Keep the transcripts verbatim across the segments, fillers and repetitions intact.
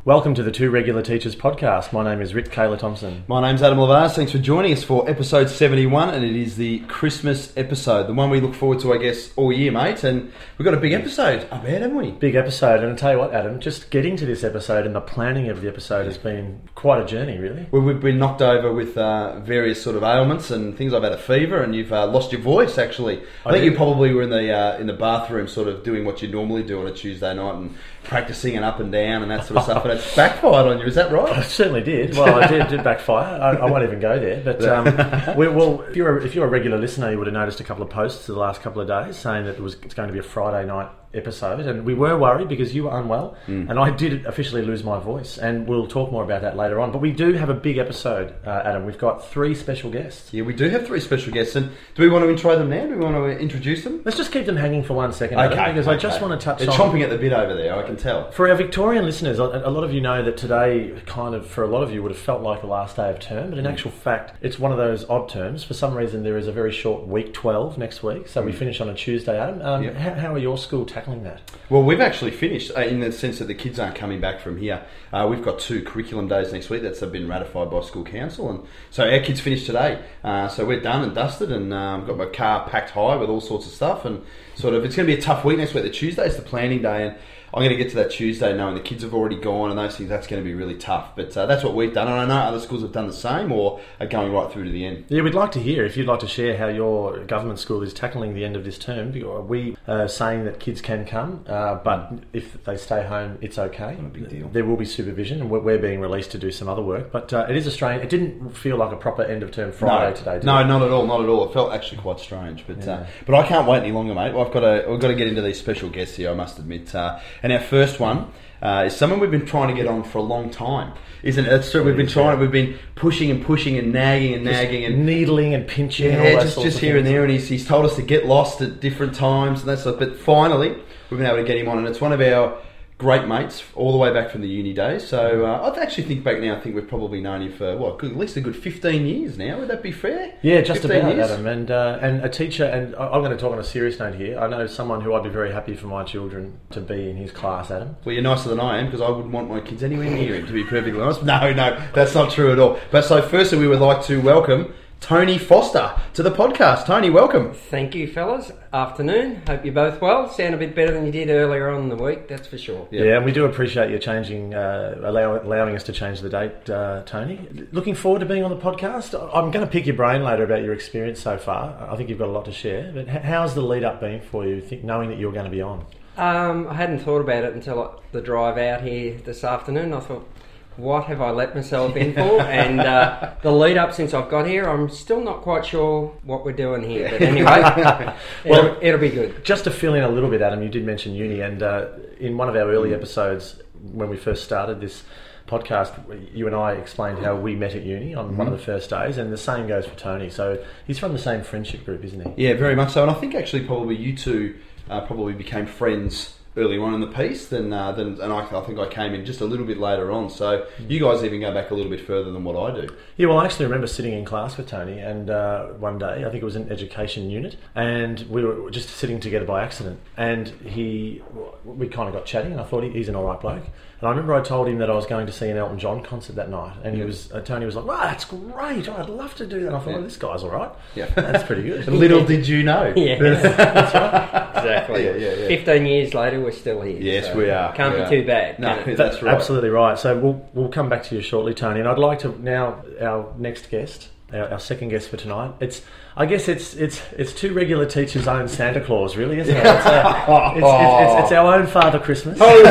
Welcome to the Two Regular Teachers podcast. My name is Rick Kayla Thompson. My name's Adam Lavaz. Thanks for joining us for episode seventy-one, and it is the Christmas episode, the one we look forward to, I guess, all year, mate. And we've got a big episode up ahead, haven't we? Big episode, and I'll tell you what, Adam, just getting to this episode and the planning of the episode has been quite a journey, really. Well, we've been knocked over with uh, various sort of ailments and things. I've had a fever, and you've uh, lost your voice, actually. I, I think did. You probably were in the uh, in the bathroom, sort of doing what you normally do on a Tuesday night and practicing and up and down and that sort of stuff, and it's backfired on you. Is that right? I certainly did. Well, I did, did backfire. I, I won't even go there. But um, we, well, if you're a, if you're a regular listener, you would have noticed a couple of posts the last couple of days saying that it was it's going to be a Friday night episode, and we were worried because you were unwell, mm. and I did officially lose my voice, and we'll talk more about that later on. But we do have a big episode, uh, Adam. We've got three special guests. Yeah, we do have three special guests, and do we want to intro them now? Do we want to introduce them? Let's just keep them hanging for one second, Adam, okay, because okay. I just want to touch They're on... chomping at the bit over there, I can tell. For our Victorian listeners, a lot of you know that today, kind of, for a lot of you, would have felt like the last day of term, but in mm. actual fact, it's one of those odd terms. For some reason, there is a very short week twelve next week, so mm. we finish on a Tuesday, Adam. Um, yep. how, how are your school tackling that? Well, we've actually finished uh, in the sense that the kids aren't coming back from here. Uh, we've got two curriculum days next week that's been ratified by school council, and so our kids finished today. Uh, so we're done and dusted, and um, got my car packed high with all sorts of stuff, and sort of it's going to be a tough week next week. The Tuesday is the planning day, and I'm going to get to that Tuesday knowing the kids have already gone and those things. That's going to be really tough. But uh, that's what we've done. And I know other schools have done the same or are going right through to the end. Yeah, we'd like to hear if you'd like to share how your government school is tackling the end of this term. Are we uh, saying that kids can come, uh, but if they stay home, it's okay? Not a big deal. There will be supervision, and we're, we're being released to do some other work. But uh, it is a strange... It didn't feel like a proper end of term Friday no, today, did No, it? not at all. Not at all. It felt actually quite strange. But yeah. uh, but I can't wait any longer, mate. Well, I've got to, we've got to get into these special guests here, I must admit. Uh, and our first one Uh, is someone we've been trying to get on for a long time, isn't it? That's true. We've been trying. We've been pushing and pushing and nagging and just nagging and needling and pinching. Yeah, and all just just here things. and there. And he's he's told us to get lost at different times and that stuff. But finally, we've been able to get him on, and it's one of our great mates all the way back from the uni days. So uh, I actually think back now. I think we've probably known him for what, good, at least a good fifteen years now. Would that be fair? Yeah, just about, years? Adam. And uh, and a teacher. And I'm going to talk on a serious note here. I know someone who I'd be very happy for my children to be in his class, Adam. Well, you're nicer than I am because I wouldn't want my kids anywhere near him. To be perfectly honest, no, no, that's not true at all. But so firstly, we would like to welcome Tony Foster to the podcast. Tony, welcome. Thank you, fellas. Afternoon. Hope you're both well. Sound a bit better than you did earlier on in the week, that's for sure. Yeah, yeah, and we do appreciate you changing, uh, allow, allowing us to change the date, uh, Tony. Looking forward to being on the podcast. I'm going to pick your brain later about your experience so far. I think you've got a lot to share. But how's the lead up been for you, think, knowing that you're going to be on? Um, I hadn't thought about it until the drive out here this afternoon. I thought, what have I let myself in for? And uh, the lead up since I've got here, I'm still not quite sure what we're doing here. But anyway, well, it'll, it'll be good. Just to fill in a little bit, Adam, you did mention uni, and uh, in one of our early episodes when we first started this podcast, you and I explained how we met at uni on mm-hmm. one of the first days, and the same goes for Tony. So he's from the same friendship group, isn't he? Yeah, very much so. And I think actually probably you two uh, probably became friends early on in the piece, then, uh, then and I, I think I came in just a little bit later on. So you guys even go back a little bit further than what I do. Yeah, well, I actually remember sitting in class with Tony, and uh, one day, I think it was an education unit, and we were just sitting together by accident, and he, we kind of got chatting, and I thought he, he's an all right bloke. And I remember I told him that I was going to see an Elton John concert that night, and he yeah. was uh, Tony was like, "Wow, that's great! I'd love to do that." And I thought, yeah. "Well, this guy's all right. Yeah, that's pretty good." Little did you know. Yeah, that's right. Exactly. Yeah, yeah, yeah. Fifteen years later, we're still here. Yes, so we are. Can't we be are. too bad. No, it? that's right. Absolutely right. So we'll we'll come back to you shortly, Tony. And I'd like to now our next guest. Our, our second guest for tonight. It's, I guess it's it's it's two regular teachers' own Santa Claus, really, isn't it? It's, a, it's, it's, it's, it's our own Father Christmas. Oh,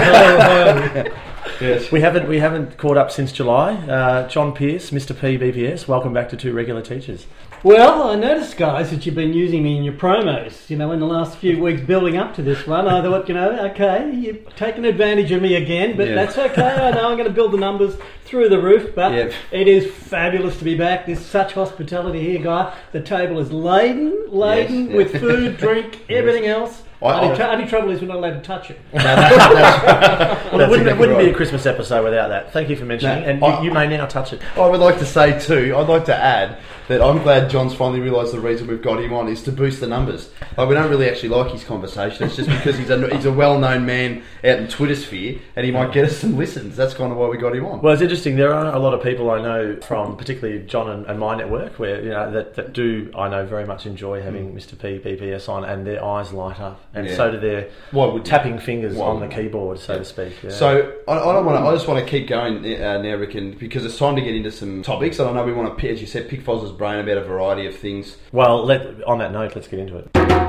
oh, oh. Yes. We haven't we haven't caught up since July. Uh, John Pearce, Mister P, B P S. Welcome back to Two Regular Teachers. Well, I noticed, guys, that you've been using me in your promos, you know, in the last few weeks building up to this one. I thought, you know, okay, you've taken advantage of me again, but yeah. that's okay. I know I'm going to build the numbers through the roof, but yep. it is fabulous to be back. There's such hospitality here, guy. The table is laden, laden yes. with food, drink, everything else. I, only, I, tr- only trouble is we're not allowed to touch it. no, that, that's, Well, it wouldn't, exactly it wouldn't right. be a Christmas episode without that. Thank you for mentioning, No, and you, I- you may now touch it. I would like to say too, I'd like to add that I'm glad John's finally realised the reason we've got him on is to boost the numbers. Like, we don't really actually like his conversation. It's just because he's a, he's a well-known man out in Twitter sphere, and he might get us some listens. That's kind of why we got him on. Well, it's interesting. There are a lot of people I know from, particularly John and, and my network, where you know that, that do I know very much enjoy having Mister P B P S on, and their eyes light up, and Yeah. so do their Why would you? tapping fingers Why on the would you? keyboard, so to speak. Yeah. So I, I don't want to. I just want to keep going uh, now, Rick, and because it's time to get into some topics. And I know we want to, as you said, pick Foz's brain about a variety of things. Well, let, on that note, let's get into it.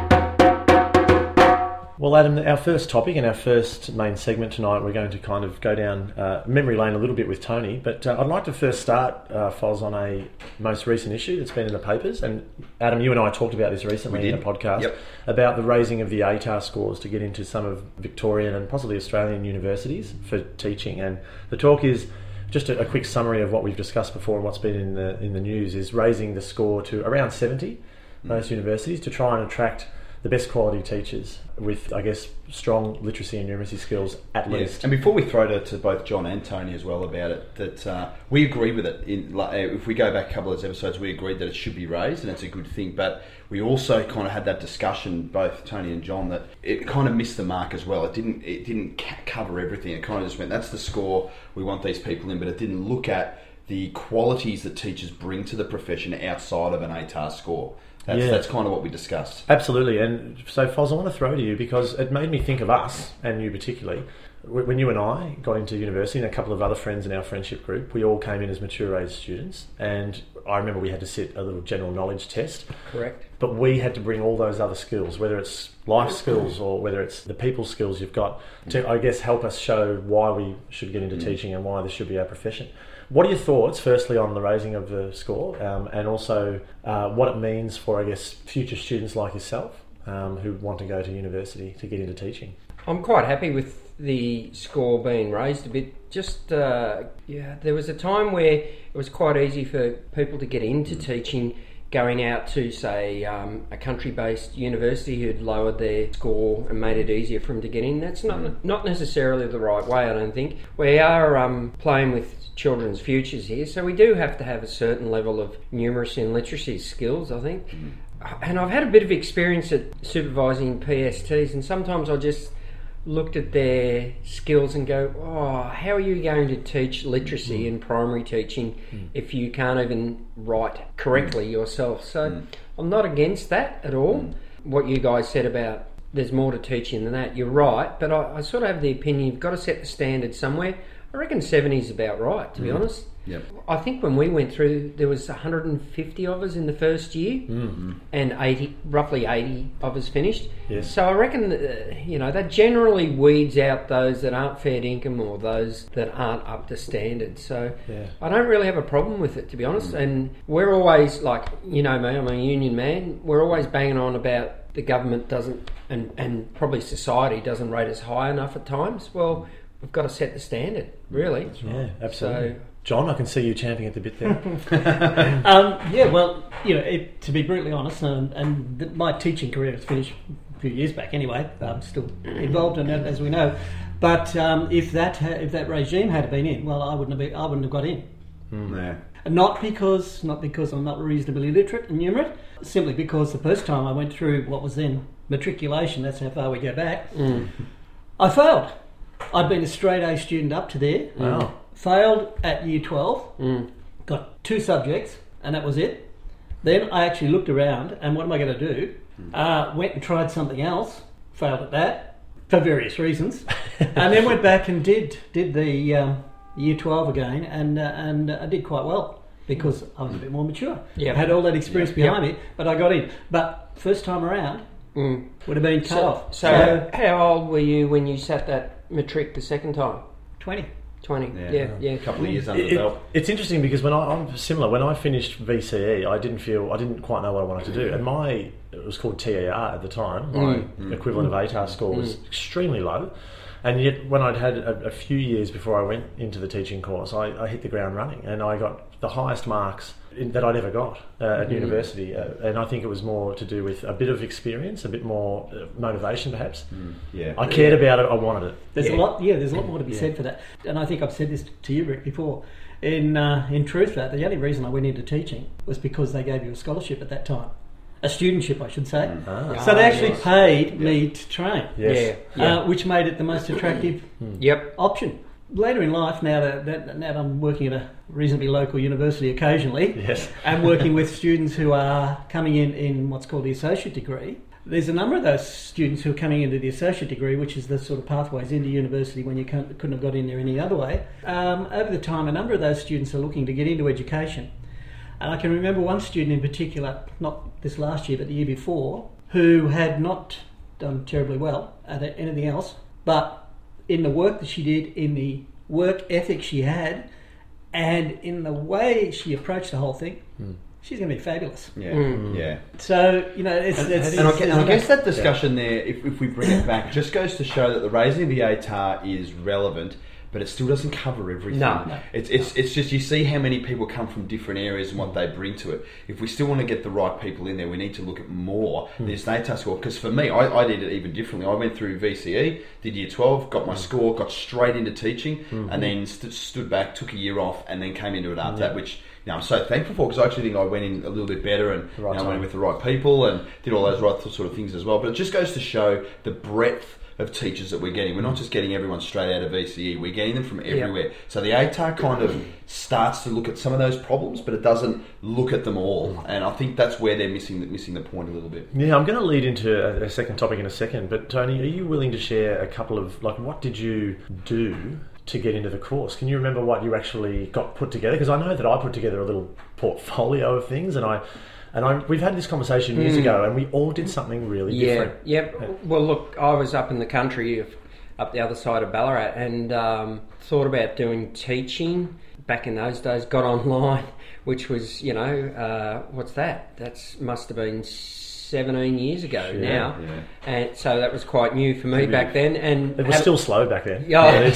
Well, Adam, our first topic and our first main segment tonight, we're going to kind of go down uh, memory lane a little bit with Tony, but uh, I'd like to first start, uh, Foz, on a most recent issue that's been in the papers. And Adam, you and I talked about this recently We in did. a podcast Yep. about the raising of the A T A R scores to get into some of Victorian and possibly Australian universities for teaching. And the talk is, just a, a quick summary of what we've discussed before and what's been in the in the news, is raising the score to around seventy, Mm. most universities, to try and attract the best quality teachers with, I guess, strong literacy and numeracy skills at Yeah. least. And before we throw to, to both John and Tony as well about it, that uh, we agree with it. In, like, uh, if we go back a couple of those episodes, we agreed that it should be raised, and it's a good thing. But we also kind of had that discussion, both Tony and John, that it kind of missed the mark as well. It didn't. It didn't ca- cover everything. It kind of just went, "That's the score. We want these people in," but it didn't look at the qualities that teachers bring to the profession outside of an A T A R score. That's, Yeah. that's kind of what we discussed. Absolutely. And so, Foz, I want to throw to you because it made me think of us, and you particularly. Wh- When you and I got into university, and a couple of other friends in our friendship group, we all came in as mature age students, and I remember we had to sit a little general knowledge test. Correct. But we had to bring all those other skills, whether it's life skills or whether it's the people skills you've got, to, I guess, help us show why we should get into Mm. teaching and why this should be our profession. What are your thoughts, firstly, on the raising of the score, um, and also uh, what it means for, I guess, future students like yourself um, who want to go to university to get into teaching? I'm quite happy with the score being raised a bit. Just, uh, yeah, there was a time where it was quite easy for people to get into teaching, going out to, say, um, a country-based university who'd lowered their score and made it easier for them to get in. That's not not necessarily the right way, I don't think. We are um, playing with children's futures here, so we do have to have a certain level of numeracy and literacy skills, I think. And I've had a bit of experience at supervising P S Ts, and sometimes I just looked at their skills and go, oh, how are you going to teach literacy in primary teaching if you can't even write correctly yourself? So I'm not against that at all. What you guys said about there's more to teaching than that, you're right, but I, I sort of have the opinion you've got to set the standard somewhere. I reckon seventy is about right, to be honest. Yep. I think when we went through, there was one hundred fifty of us in the first year, Mm-hmm. and eighty, roughly eighty of us finished. Yes. So I reckon that, uh, you know, that generally weeds out those that aren't fair income or those that aren't up to standard. So Yeah. I don't really have a problem with it, to be honest. And we're always like, you know me, I'm a union man. We're always banging on about the government doesn't, and and probably society doesn't rate us high enough at times. Well, we've got to set the standard, really. Yeah, absolutely. So- John, I can see you champing at the bit there. Um, yeah, well, you know, it, to be brutally honest, and, and the, my teaching career has finished a few years back anyway. I'm still involved in it, as we know. But um, if that ha- if that regime had been in, well, I wouldn't have been, I wouldn't have got in. Yeah. And Not because not because I'm not reasonably literate and numerate, simply because the first time I went through what was then matriculation, that's how far we go back, I failed. I'd been a straight A student up to there. Wow. Failed at year twelve, Mm. got two subjects, and that was it. Then I actually looked around, and what am I going to do? Uh, went and tried something else, failed at that, for various reasons, and then went back and did did the um, year twelve again, and uh, and I did quite well because I was a bit more mature. Yep. I had all that experience Yep. behind me, but I got in. But first time around, Mm. would have been cut So, off. so how old were you when you sat that matric the second time? twenty. twenty. Yeah. Yeah, yeah. A couple of years under It- the belt. it's interesting because when I, I'm similar. When I finished V C E, I didn't feel I didn't quite know what I wanted to do, and my it was called T E R at the time. My Mm. equivalent of A T A R score was extremely low, And yet, when I'd had a, a few years before I went into the teaching course, I, I hit the ground running, and I got the highest marks in, that I'd ever got uh, at mm-hmm. university. Uh, and I think it was more to do with a bit of experience, a bit more uh, motivation, perhaps. Mm, yeah, I cared about it. I wanted it. There's yeah. a lot. Yeah, there's a lot more to be yeah. said for that. And I think I've said this to you, Rick, before. In uh, in truth, that the only reason I went into teaching was because they gave you a scholarship at that time. A studentship, I should say. Mm. Ah. So they actually yes. paid yeah. me to train, Yes. Yeah, yeah. Uh, which made it the most attractive Yep. option. Later in life, now that, that now that I'm working at a reasonably local university occasionally, Yes. and working with students who are coming in in what's called the associate degree, there's a number of those students who are coming into the associate degree, which is the sort of pathways into university when you can't, couldn't have got in there any other way. Um, over the time, a number of those students are looking to get into education. And I can remember one student in particular, not this last year, but the year before, who had not done terribly well at anything else, but in the work that she did, in the work ethic she had, and in the way she approached the whole thing, mm. she's going to be fabulous. Yeah, Mm. yeah. So, you know, it's... And, it's, and, I, it's, and I guess that discussion yeah. there, if, if we bring it back, just goes to show that the raising of the A T A R is relevant, but it still doesn't cover everything. No, no. It's, it's, it's just, you see how many people come from different areas and what they bring to it. If we still want to get the right people in there, we need to look at more than just an A T A R score. Because for me, I, I did it even differently. I went through V C E, did year twelve, got my score, got straight into teaching, mm-hmm. and then st- stood back, took a year off, and then came into it after that, which... Now, I'm so thankful for, because I actually think I went in a little bit better, and right you know, went in with the right people and did all those right sort of things as well. But it just goes to show the breadth of teachers that we're getting. We're not just getting everyone straight out of V C E, we're getting them from everywhere. Yep. So the A T A R kind of starts to look at some of those problems, but it doesn't look at them all. And I think that's where they're missing, missing the point a little bit. Yeah, I'm going to lead into a, a second topic in a second, but Tony, are you willing to share a couple of, like, what did you do to get into the course? Can you remember what you actually got put together? Because I know that I put together a little portfolio of things, and I and I we've had this conversation years mm. ago, and we all did something really yeah, different. Yep. Yeah. Well, look, I was up in the country, up the other side of Ballarat, and um, thought about doing teaching. Back in those days, got online, which was, you know, uh, what's that? That's must have been seventeen years ago yeah, now, yeah. And so that was quite new for me Maybe. back then. And it was still slow back then. Yeah, it was,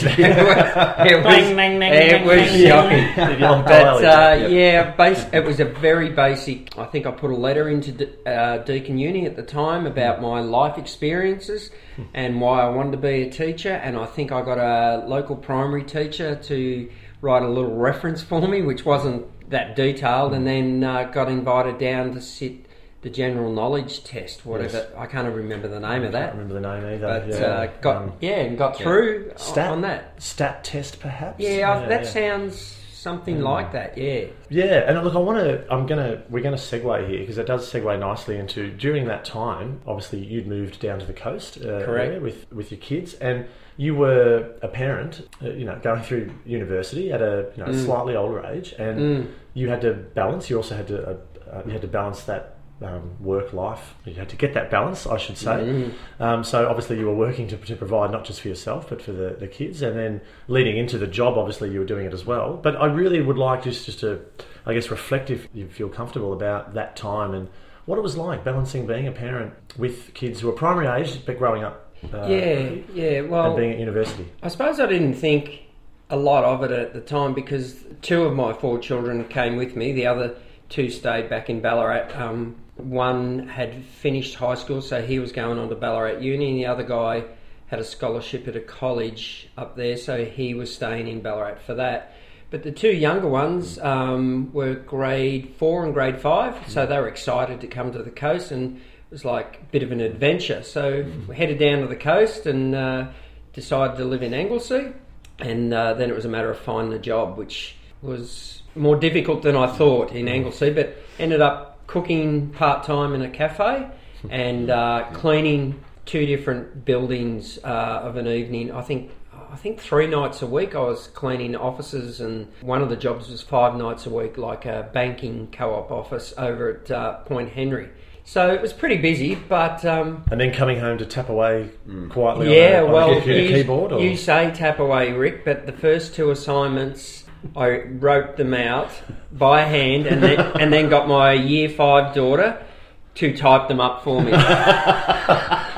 it was shocking. But uh, yeah, base, it was a very basic. I think I put a letter into uh, Deakin Uni at the time about my life experiences and why I wanted to be a teacher. And I think I got a local primary teacher to write a little reference for me, which wasn't that detailed, and then uh, got invited down to sit the general knowledge test, whatever. Yes. I can't remember the name of that. I can't remember the name either. But yeah, uh, got um, yeah, and got through yeah. Stat, on that. Stat test, perhaps. Yeah, yeah I, that yeah. sounds something mm. like that. Yeah. Yeah, and look, I want to. I'm gonna. We're gonna segue here because it does segue nicely into during that time. Obviously, you'd moved down to the coast, uh, correct, with with your kids, and you were a parent. Uh, you know, going through university at a you know mm. slightly older age, and mm. you had to balance. You also had to. Uh, uh, you had to balance that. Um, work life. You had to get that balance, I should say. Mm-hmm. Um, so obviously you were working to, to provide not just for yourself but for the, the kids, and then leading into the job, obviously you were doing it as well. But I really would like just just to, I guess, reflect if you feel comfortable about that time and what it was like balancing being a parent with kids who are primary age but growing up. Uh, yeah, yeah. Well, and being at university. I suppose I didn't think a lot of it at the time because two of my four children came with me. The other two stayed back in Ballarat. Um, One had finished high school, so he was going on to Ballarat Uni, and the other guy had a scholarship at a college up there, so he was staying in Ballarat for that. But the two younger ones um, were grade four and grade five, so they were excited to come to the coast, and it was like a bit of an adventure. So we headed down to the coast and uh, decided to live in Anglesea, and uh, then it was a matter of finding a job, which was more difficult than I thought in Anglesea, but ended up cooking part-time in a cafe and uh, cleaning two different buildings uh, of an evening. I think I think three nights a week I was cleaning offices, and one of the jobs was five nights a week, like a banking co-op office over at uh, Point Henry. So it was pretty busy, but... Um, and then coming home to tap away quietly yeah, on, a, on well, a computer you, keyboard? Or? You say tap away, Rick, but the first two assignments... I wrote them out by hand and then, and then got my year five daughter to type them up for me.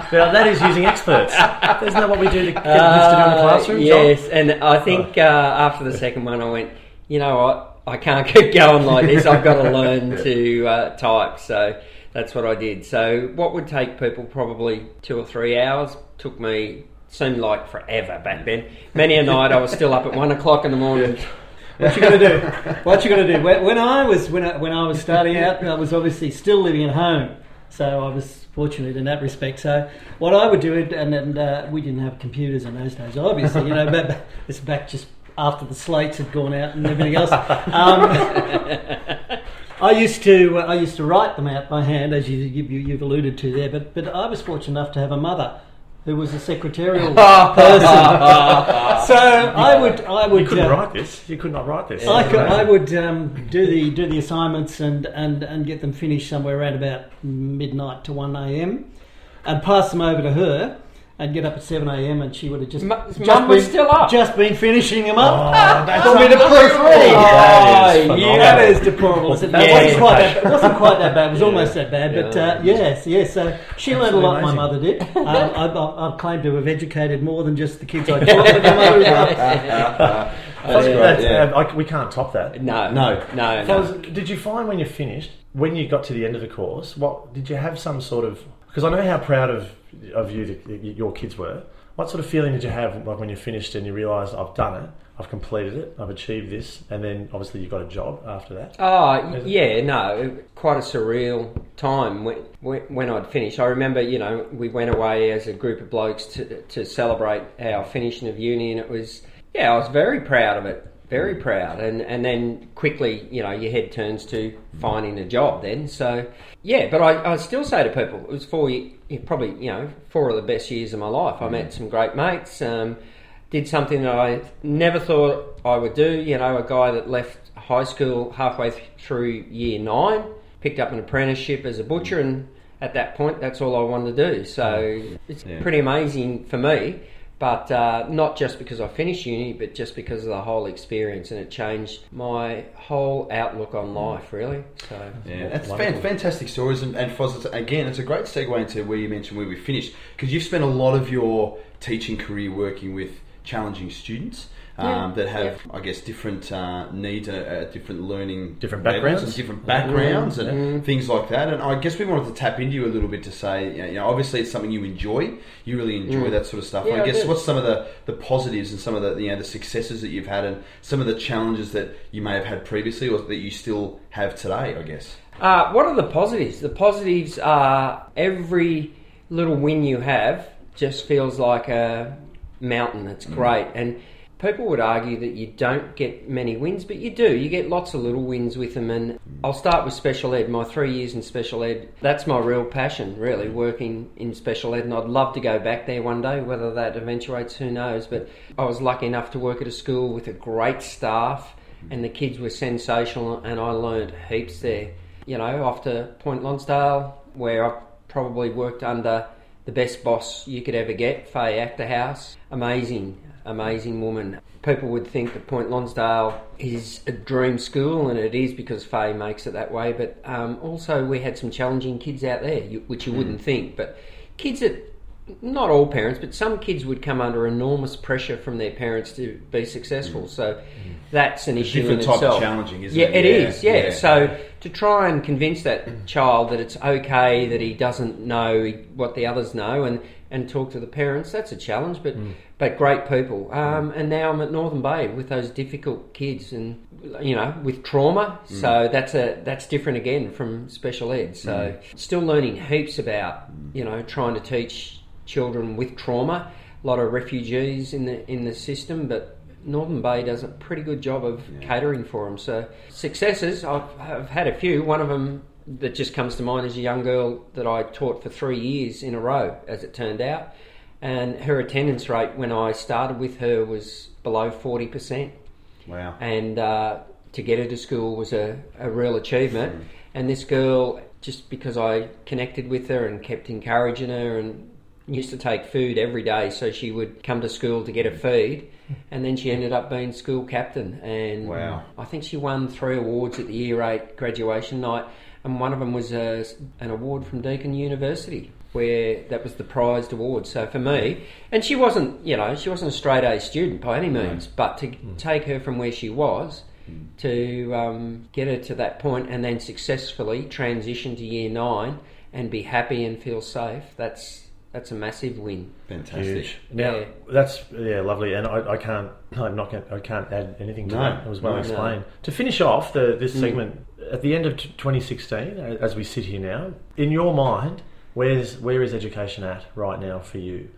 Now, that is using experts. Isn't that what we do to get kids to do in the classroom, John? Yes, and I think uh, after the second one, I went, you know what, I can't keep going like this. I've got to learn to uh, type. So that's what I did. So what would take people probably two or three hours took me, seemed like forever back then. Many a night I was still up at one o'clock in the morning. What you gonna do? What you gonna do? When, when I was when I, when I was starting out, I was obviously still living at home, so I was fortunate in that respect. So what I would do, and, and uh, we didn't have computers in those days, obviously. You know, but it's back just after the slates had gone out and everything else. Um, I used to uh, I used to write them out by hand, as you, you you've alluded to there. But but I was fortunate enough to have a mother who was a secretarial person. So I would, I would. You couldn't uh, write this. You could not write this. I, could, I would um, do the do the assignments and, and, and get them finished somewhere around about midnight to one a.m. and pass them over to her. I'd get up at seven a.m. and she would have just, Mum just was been, still up. just been finishing them up. Oh, that's for me to proofread. That is Oh, phenomenal. yeah, that is deplorable. It Yeah. wasn't quite that. It wasn't quite that bad. It was Yeah. almost that bad. But Yeah. uh, yes, yes. So she learned a lot. My amazing. mother did. Um, I, I, I claim to have educated more than just the kids I taught. But my mother was up. That's That's- great, yeah. uh, I- we can't top that. No, No. no, no. Fuzz, did you find when you finished, when you got to the end of the course, what did you have some sort of? Because I know how proud of of you that your kids were. What sort of feeling did you have, like when you finished and you realised I've done it, I've completed it, I've achieved this, and then obviously you got a job after that? Oh, yeah, no, quite a surreal time when, when when I'd finished. I remember, you know, we went away as a group of blokes to to celebrate our finishing of uni, and it was, yeah, I was very proud of it, very proud. And, and then quickly, you know, your head turns to finding a job then. So, yeah, but I, I still say to people, it was four, ye- probably, you know, four of the best years of my life. I met some great mates, um, did something that I never thought I would do. You know, a guy that left high school halfway th- through year nine, picked up an apprenticeship as a butcher, and at that point, that's all I wanted to do. So it's Yeah. pretty amazing for me, but uh, not just because I finished uni, but just because of the whole experience, and it changed my whole outlook on life, really. So Yeah, that's Wonderful. fan, fantastic stories, and, and Foz, it's, again, it's a great segue into where you mentioned where we finished, because you've spent a lot of your teaching career working with challenging students um, Yeah, that have, yeah. I guess, different uh, needs, uh, uh, different learning, Different levels backgrounds. and different backgrounds, Mm, and mm. things like that. And I guess we wanted to tap into you a little bit to say, you know, obviously it's something you enjoy. You really enjoy Mm. that sort of stuff. Yeah, I I guess do. what's some of the, the positives and some of the you know the successes that you've had, and some of the challenges that you may have had previously, or that you still have today, I guess. Uh, what are the positives? The positives are every little win you have just feels like a mountain. It's great. And people would argue that you don't get many wins, but you do. You get lots of little wins with them. And I'll start with special ed. My three years in special ed, that's my real passion, really, working in special ed. And I'd love to go back there one day. Whether that eventuates, who knows. But I was lucky enough to work at a school with a great staff, and the kids were sensational, and I learned heaps there. You know, off to Point Lonsdale, where I've probably worked under the best boss you could ever get, Faye Acterhouse. Amazing, amazing woman. People would think that Point Lonsdale is a dream school, and it is because Faye makes it that way. But um, also we had some challenging kids out there, you- which you wouldn't think. But kids that, not all parents, but some kids would come under enormous pressure from their parents to be successful. So that's an issue Different in type itself. of challenging, isn't Yeah, it? it is. Yeah. yeah. So to try and convince that child that it's okay that he doesn't know what the others know, and, and talk to the parents, that's a challenge. But but great people. Um, and now I'm at Northern Bay with those difficult kids, and you know, with trauma. So that's a that's different again from special ed. So still learning heaps about you know trying to teach children with trauma. A lot of refugees in the in the system, but Northern Bay does a pretty good job of catering for them. So successes, I've, I've had a few. One of them that just comes to mind is a young girl that I taught for three years in a row, as it turned out, and her attendance rate when I started with her was below forty percent. Wow. And uh, to get her to school was a, a real achievement. Mm. And this girl, just because I connected with her and kept encouraging her and used to take food every day, so she would come to school to get her feed, and then she ended up being school captain. And wow. I think she won three awards at the year eight graduation night, and one of them was a, an award from Deakin University, where that was the prized award. So for me, and she wasn't, you know, she wasn't a straight A student by any means, no. but to mm. take her from where she was mm. to um, get her to that point and then successfully transition to year nine and be happy and feel safe, that's that's a massive win. Fantastic. Huge. Now Yeah. that's yeah lovely, and I, I can't I'm not gonna, I can't add anything to No. that. It was well No. explained. To finish off the this segment at the end of t- twenty sixteen, as we sit here now, in your mind, where's where is education at right now for you?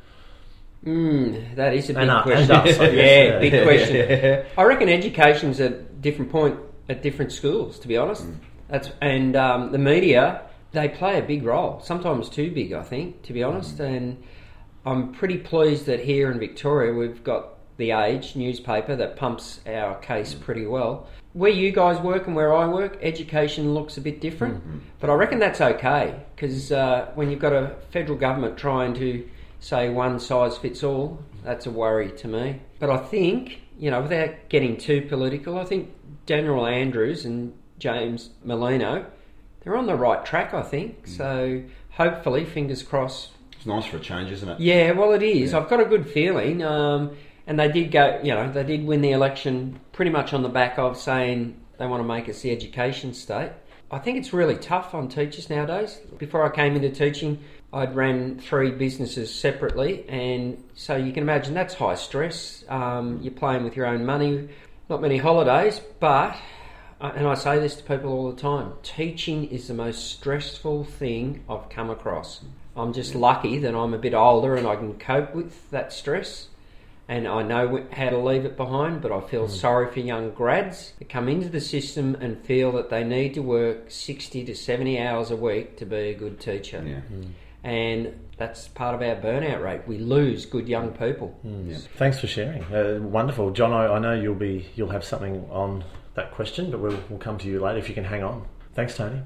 Mm, that is a big And, uh, question. and us, I guess, yeah, yeah. big question. I reckon education's at a different point at different schools, to be honest. Mm. That's and um, the media, they play a big role, sometimes too big, I think, to be honest. Mm. And I'm pretty pleased that here in Victoria we've got The Age newspaper that pumps our case pretty well. Where you guys work and where I work, education looks a bit different, mm-hmm. but I reckon that's okay, because uh, when you've got a federal government trying to say one size fits all, that's a worry to me. But I think, you know, without getting too political, I think Daniel Andrews and James Molino, they're on the right track, I think. Mm. So hopefully, fingers crossed. It's nice for a change, isn't it? Yeah, well, it is. Yeah. I've got a good feeling. Um, and they did go, you know, they did win the election pretty much on the back of saying they want to make us the education state. I think it's really tough on teachers nowadays. Before I came into teaching, I'd ran three businesses separately, and so you can imagine that's high stress. Um, you're playing with your own money, not many holidays, but, and I say this to people all the time, teaching is the most stressful thing I've come across. I'm just lucky that I'm a bit older and I can cope with that stress, and I know how to leave it behind, but I feel mm. sorry for young grads that come into the system and feel that they need to work sixty to seventy hours a week to be a good teacher. Yeah. Mm. And that's part of our burnout rate. We lose good young people. Mm. Yeah. Thanks for sharing. Uh, wonderful. John, I, I know you'll be you'll have something on that question, but we'll, we'll come to you later if you can hang on. Thanks, Tony.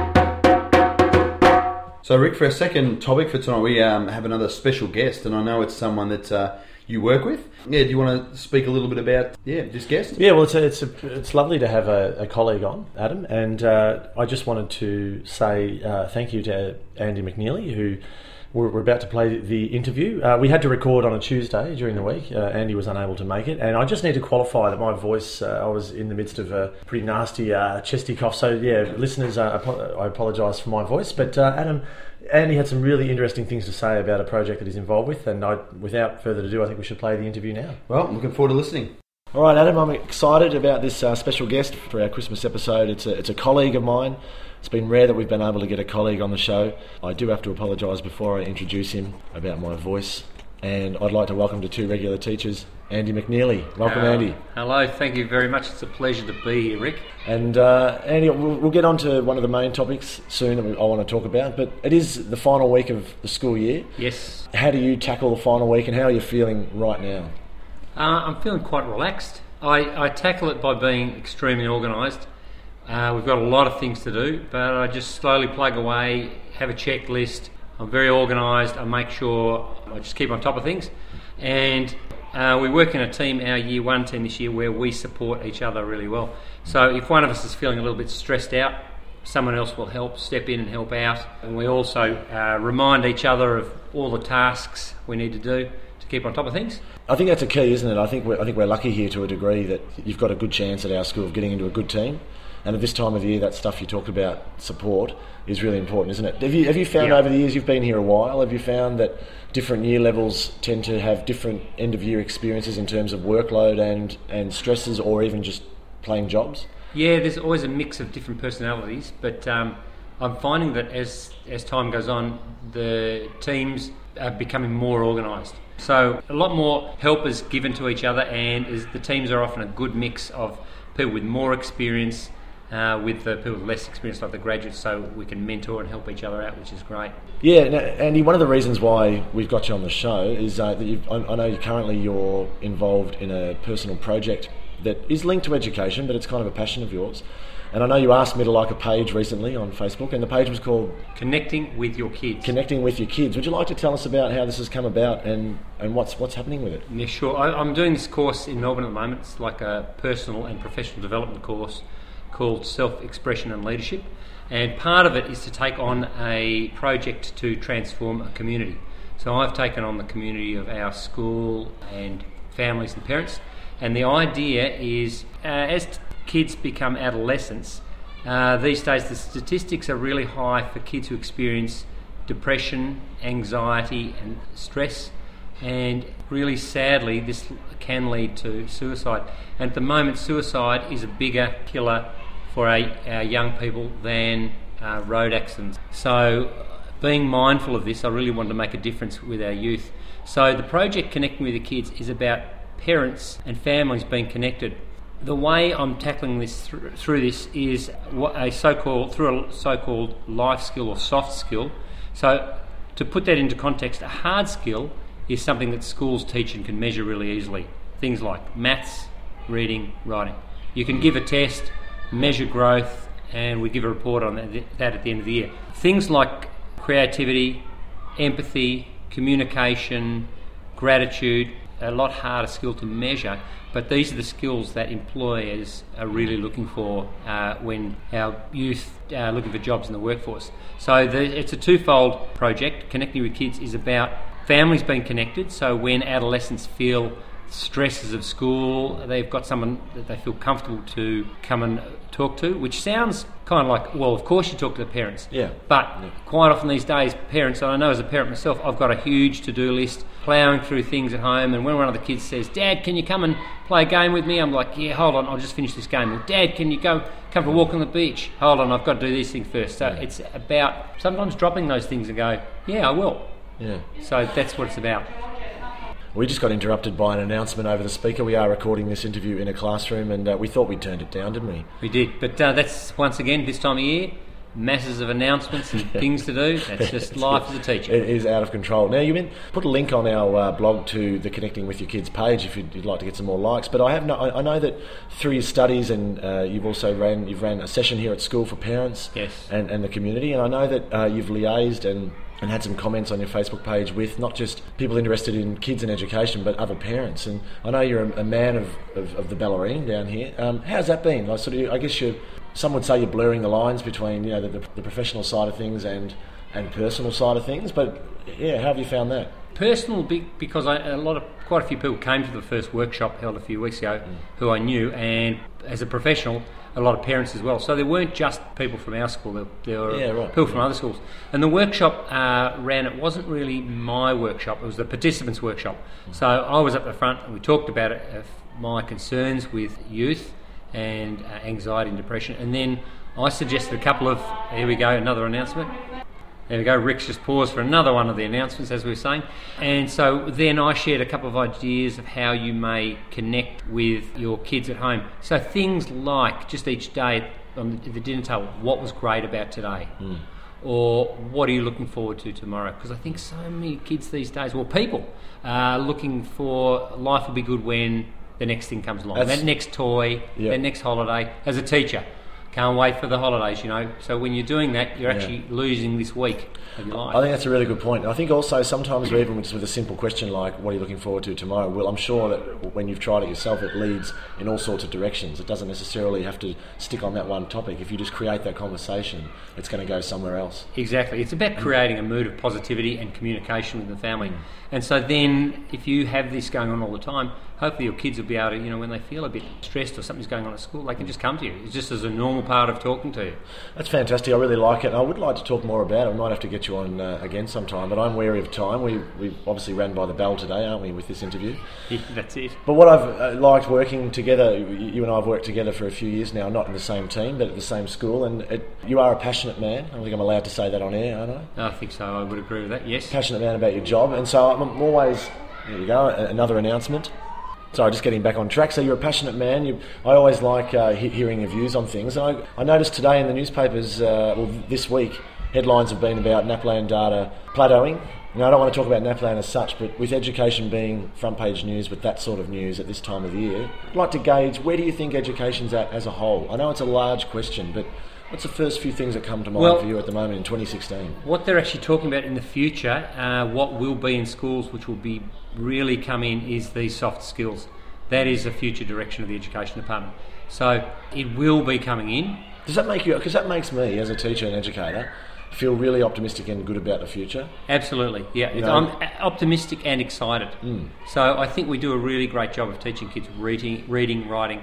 So, Rick, for our second topic for tonight, we um, have another special guest, and I know it's someone that uh, you work with. Yeah, do you want to speak a little bit about yeah this guest? Yeah, well, it's a, it's a, it's lovely to have a, a colleague on, Adam, and uh, I just wanted to say uh, thank you to Andy McNeely, who we're, we're about to play the interview. Uh, we had to record on a Tuesday during the week. Uh, Andy was unable to make it, and I just need to qualify that my voice, uh, I was in the midst of a pretty nasty uh, chesty cough, so yeah, listeners, uh, I apologise for my voice, but uh, Adam, Andy had some really interesting things to say about a project that he's involved with, and I, without further ado, I think we should play the interview now. Well, I'm looking forward to listening. All right, Adam, I'm excited about this uh, special guest for our Christmas episode. It's a, it's a colleague of mine. It's been rare that we've been able to get a colleague on the show. I do have to apologise before I introduce him about my voice, and I'd like to welcome to two regular teachers, Andy McNeely. Welcome, uh, Andy. Hello, thank you very much. It's a pleasure to be here, Rick. And uh, Andy, we'll, we'll get on to one of the main topics soon that we, I want to talk about, but it is the final week of the school year. Yes. How do you tackle the final week, and how are you feeling right now? Uh, I'm feeling quite relaxed. I, I tackle it by being extremely organised. Uh, we've got a lot of things to do, but I just slowly plug away, have a checklist. I'm very organised. I make sure I just keep on top of things. And uh, we work in a team, our year one team this year, where we support each other really well. So if one of us is feeling a little bit stressed out, someone else will help, step in and help out. And we also uh, remind each other of all the tasks we need to do to keep on top of things. I think that's a key, isn't it? I think we're, I think we're lucky here to a degree that you've got a good chance at our school of getting into a good team. And at this time of the year, that stuff you talked about, support, is really important, isn't it? Have you have you found yeah. over the years, you've been here a while, have you found that different year levels tend to have different end-of-year experiences in terms of workload and, and stresses, or even just playing jobs? Yeah, there's always a mix of different personalities, but um, I'm finding that as as time goes on, the teams are becoming more organised. So a lot more help is given to each other, and is, the teams are often a good mix of people with more experience, Uh, with the people with less experience, like the graduates, so we can mentor and help each other out, which is great. Yeah, now, Andy, one of the reasons why we've got you on the show is uh, that you've, I, I know you currently you're involved in a personal project that is linked to education, but it's kind of a passion of yours. And I know you asked me to like a page recently on Facebook, and the page was called Connecting with Your Kids. Connecting with Your Kids. Would you like to tell us about how this has come about and, and what's what's happening with it? Yeah, sure. I, I'm doing this course in Melbourne at the moment. It's like a personal and professional development course called Self-Expression and Leadership. And part of it is to take on a project to transform a community. So I've taken on the community of our school and families and parents. And the idea is, uh, as t- kids become adolescents, uh, these days the statistics are really high for kids who experience depression, anxiety and stress. And really sadly, this can lead to suicide. And at the moment, suicide is a bigger killer for our, our young people than uh, road accidents. So being mindful of this, I really wanted to make a difference with our youth. So the project Connecting with the Kids is about parents and families being connected. The way I'm tackling this th- through this is what a so-called through a so-called life skill or soft skill. So to put that into context, a hard skill is something that schools teach and can measure really easily. Things like maths, reading, writing. You can give a test, measure growth, and we give a report on that, that at the end of the year. Things like creativity, empathy, communication, gratitude, a lot harder skill to measure, but these are the skills that employers are really looking for uh, when our youth are looking for jobs in the workforce. So the, it's a twofold project. Connecting with Kids is about families being connected, so when adolescents feel stresses of school, they've got someone that they feel comfortable to come and talk to, which sounds kind of like, well, of course you talk to the parents. Yeah. But yeah. quite often these days, parents, and I know as a parent myself, I've got a huge to-do list, ploughing through things at home, and when one of the kids says, Dad, can you come and play a game with me? I'm like, yeah, hold on, I'll just finish this game. Or, Dad, can you go come for a walk on the beach? Hold on, I've got to do these things first. So yeah. It's about sometimes dropping those things and go, yeah, I will. Yeah. So that's what it's about. We just got interrupted by an announcement over the speaker. We are recording this interview in a classroom, and uh, we thought we turned it down, didn't we? We did, but uh, that's once again this time of year, masses of announcements and things to do. That's just life as a teacher. It is out of control. Now, you put a link on our uh, blog to the Connecting with Your Kids page if you'd, you'd like to get some more likes. But I have no, I, I know that through your studies, and uh, you've also ran you've ran a session here at school for parents yes. and, and the community, and I know that uh, you've liaised and. and had some comments on your Facebook page with not just people interested in kids and education, but other parents. And I know you're a, a man of, of, of the Bellarine down here. Um, how's that been? Like, sort of, I guess you, some would say you're blurring the lines between you know the, the professional side of things and and personal side of things. But yeah, how have you found that? Personal, because I, a lot of quite a few people came to the first workshop held a few weeks ago, mm. who I knew, and as a professional, a lot of parents as well. So there weren't just people from our school, there, there were yeah, right. people from other schools. And the workshop uh, ran, it wasn't really my workshop, it was the participants' workshop. Mm. So I was up the front and we talked about it, uh, my concerns with youth and uh, anxiety and depression. And then I suggested a couple of, here we go, another announcement. There we go, Rick's just paused for another one of the announcements, as we were saying. And so then I shared a couple of ideas of how you may connect with your kids at home. So things like, just each day on the dinner table, what was great about today? Mm. Or what are you looking forward to tomorrow? Because I think so many kids these days, well, people are looking for life will be good when the next thing comes along. That's, that next toy, yep. that next holiday. As a teacher, can't wait for the holidays, you know. So when you're doing that, you're actually yeah. losing this week of your life. I think that's a really good point. I think also sometimes even just with a simple question like, what are you looking forward to tomorrow? Well, I'm sure that when you've tried it yourself, it leads in all sorts of directions. It doesn't necessarily have to stick on that one topic. If you just create that conversation, it's going to go somewhere else. Exactly. It's about creating a mood of positivity and communication with the family. Mm. And so then if you have this going on all the time, hopefully your kids will be able to, you know, when they feel a bit stressed or something's going on at school, they can just come to you. It's just as a normal part of talking to you. That's fantastic. I really like it. And I would like to talk more about it. We might have to get you on uh, again sometime, but I'm wary of time. We we obviously ran by the bell today, aren't we, with this interview? Yeah, that's it. But what I've uh, liked working together, you and I have worked together for a few years now, not in the same team, but at the same school, and it, you are a passionate man. I think I'm allowed to say that on air, aren't I? I think so. I would agree with that, yes. Passionate man about your job, and so I'm always, there you go, another announcement. Sorry, just getting back on track. So you're a passionate man. You, I always like uh, he- hearing your views on things. And I, I noticed today in the newspapers, uh, well, this week, headlines have been about NAPLAN data plateauing. Now, I don't want to talk about NAPLAN as such, but with education being front page news with that sort of news at this time of the year, I'd like to gauge, where do you think education's at as a whole? I know it's a large question, but what's the first few things that come to mind Well, for you at the moment in twenty sixteen? What they're actually talking about in the future, uh, what will be in schools, which will be really come in, is these soft skills. That is the future direction of the education department. So it will be coming in. Does that make you, because that makes me, as a teacher and educator, feel really optimistic and good about the future? Absolutely, yeah. You know, I'm optimistic and excited. Mm. So I think we do a really great job of teaching kids reading, reading, writing,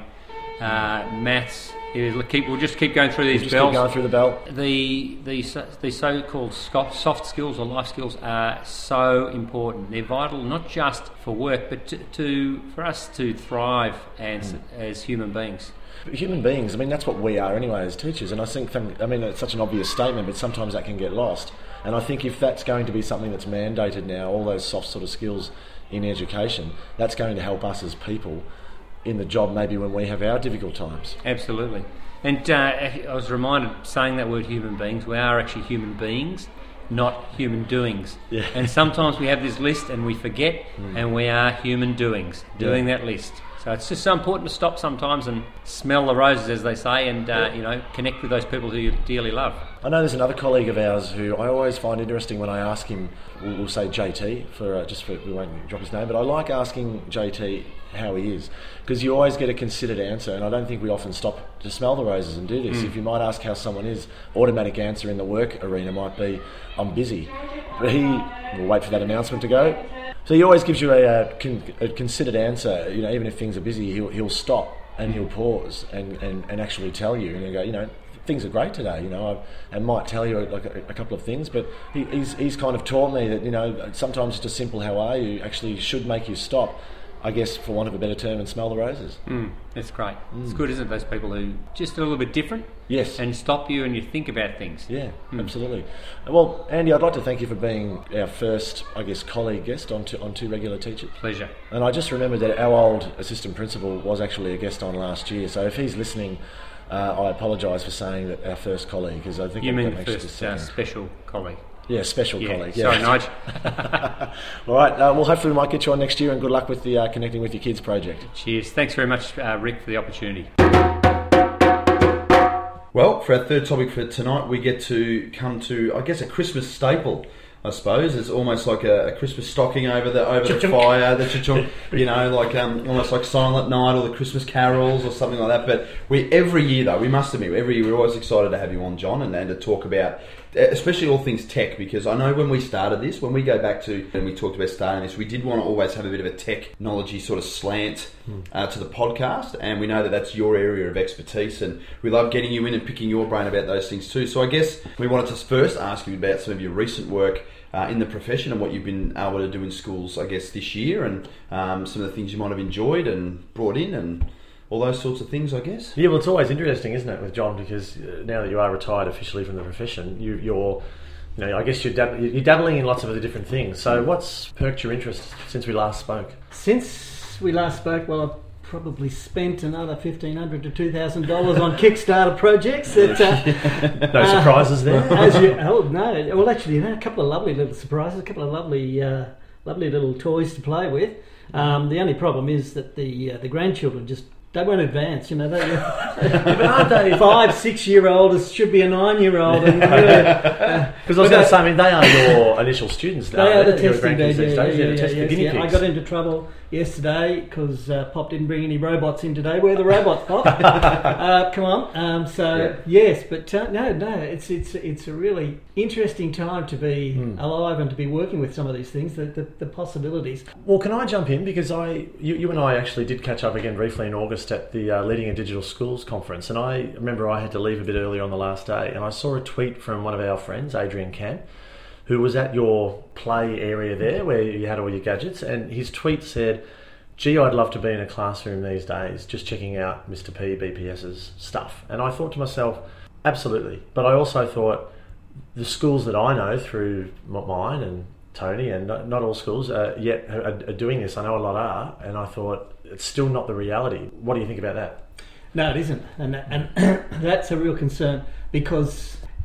uh, maths. It'll keep, we'll just keep going through these Just bells. keep going through the bell. The the so- the so-called sco- soft skills or life skills are so important. They're vital not just for work, but to, to for us to thrive as Mm. as human beings. Human beings, I mean, that's what we are anyway as teachers, and I think, I mean, it's such an obvious statement, but sometimes that can get lost. And I think if that's going to be something that's mandated now, all those soft sort of skills in education, that's going to help us as people in the job maybe when we have our difficult times. Absolutely. And uh, I was reminded, saying that word human beings, we are actually human beings, not human doings. Yeah. And sometimes we have this list and we forget, mm. and we are human doings, doing yeah. that list. So it's just so important to stop sometimes and smell the roses, as they say, and uh, yeah. you know, connect with those people who you dearly love. I know there's another colleague of ours who I always find interesting when I ask him. We'll, we'll say J T for uh, just for we won't drop his name, but I like asking J T how he is, because you always get a considered answer, and I don't think we often stop to smell the roses and do this. Mm. If you might ask how someone is, automatic answer in the work arena might be, I'm busy. But he will wait for that announcement to go. So he always gives you a, a, con, a considered answer. You know, even if things are busy, he'll he'll stop and he'll pause and, and, and actually tell you, and he'll go, you know, things are great today. You know, I, and might tell you like a, a couple of things, but he, he's he's kind of taught me that, you know, sometimes just a simple "how are you" actually should make you stop, I guess, for want of a better term, and smell the roses. Mm, that's great. Mm. It's good, isn't it? Those people who just a little bit different. Yes. And stop you and you think about things. Yeah, mm. absolutely. Well, Andy, I'd like to thank you for being our first, I guess, colleague guest on two, on Two Regular Teachers. Pleasure. And I just remembered that our old assistant principal was actually a guest on last year, so if he's listening, uh, I apologise for saying that our first colleague, because I think you I've mean got the an first uh, special colleague. Yeah, special yeah. colleague. Yeah. Sorry, Nigel. All right. Uh, well, hopefully we might get you on next year, and good luck with the uh, Connecting with Your Kids project. Cheers. Thanks very much, uh, Rick, for the opportunity. Well, for our third topic for tonight, we get to come to, I guess, a Christmas staple. I suppose it's almost like a, a Christmas stocking over the over the fire, the cha-chung, you know, like um, almost like Silent Night or the Christmas carols or something like that. But we every year though, we must admit, every year we're always excited to have you on, John, and, and to talk about, especially all things tech, because I know when we started this, when we go back to and we talked about starting this, we did want to always have a bit of a technology sort of slant uh, to the podcast, and we know that that's your area of expertise, and we love getting you in and picking your brain about those things too. So I guess we wanted to first ask you about some of your recent work Uh, in the profession and what you've been able to do in schools, I guess, this year, and um, some of the things you might have enjoyed and brought in and all those sorts of things, I guess. Yeah, well, it's always interesting, isn't it, with John, because uh, now that you are retired officially from the profession, you, you're, you know, I guess you're, dab- you're dabbling in lots of other different things. So what's perked your interest since we last spoke? Since we last spoke, well, I've probably spent another fifteen hundred to two thousand dollars on Kickstarter projects. That, uh, no surprises uh, there. As you, oh no, well actually, you know, a couple of lovely little surprises, a couple of lovely, uh, lovely little toys to play with. Um, the only problem is that the uh, the grandchildren just. They won't advance, you know. They, yeah, but aren't they five, six-year-old? It should be a nine-year-old. Because really, uh, I was going to say, I mean, they are your initial students. They are the testing days. Yeah, yeah, yeah, yeah, yeah, yes, yeah. I got into trouble yesterday because uh, Pop didn't bring any robots in today. Where are the robots, Pop? uh, come on. Um, so yeah. yes, but uh, no, no. It's it's it's a really interesting time to be mm. alive and to be working with some of these things. The, the the possibilities. Well, can I jump in, because I you, you and I actually did catch up again briefly in August at the uh, Leading in Digital Schools conference, and I remember I had to leave a bit earlier on the last day, and I saw a tweet from one of our friends, Adrian Camp, who was at your play area there where you had all your gadgets, and his tweet said, "Gee, I'd love to be in a classroom these days just checking out Mister P, BPS's stuff." And I thought to myself, absolutely. But I also thought, the schools that I know through mine and Tony, and not, not all schools uh, yet are, are doing this. I know a lot are, and I thought it's still not the reality. What do you think about that? No, it isn't, and and that's a real concern, because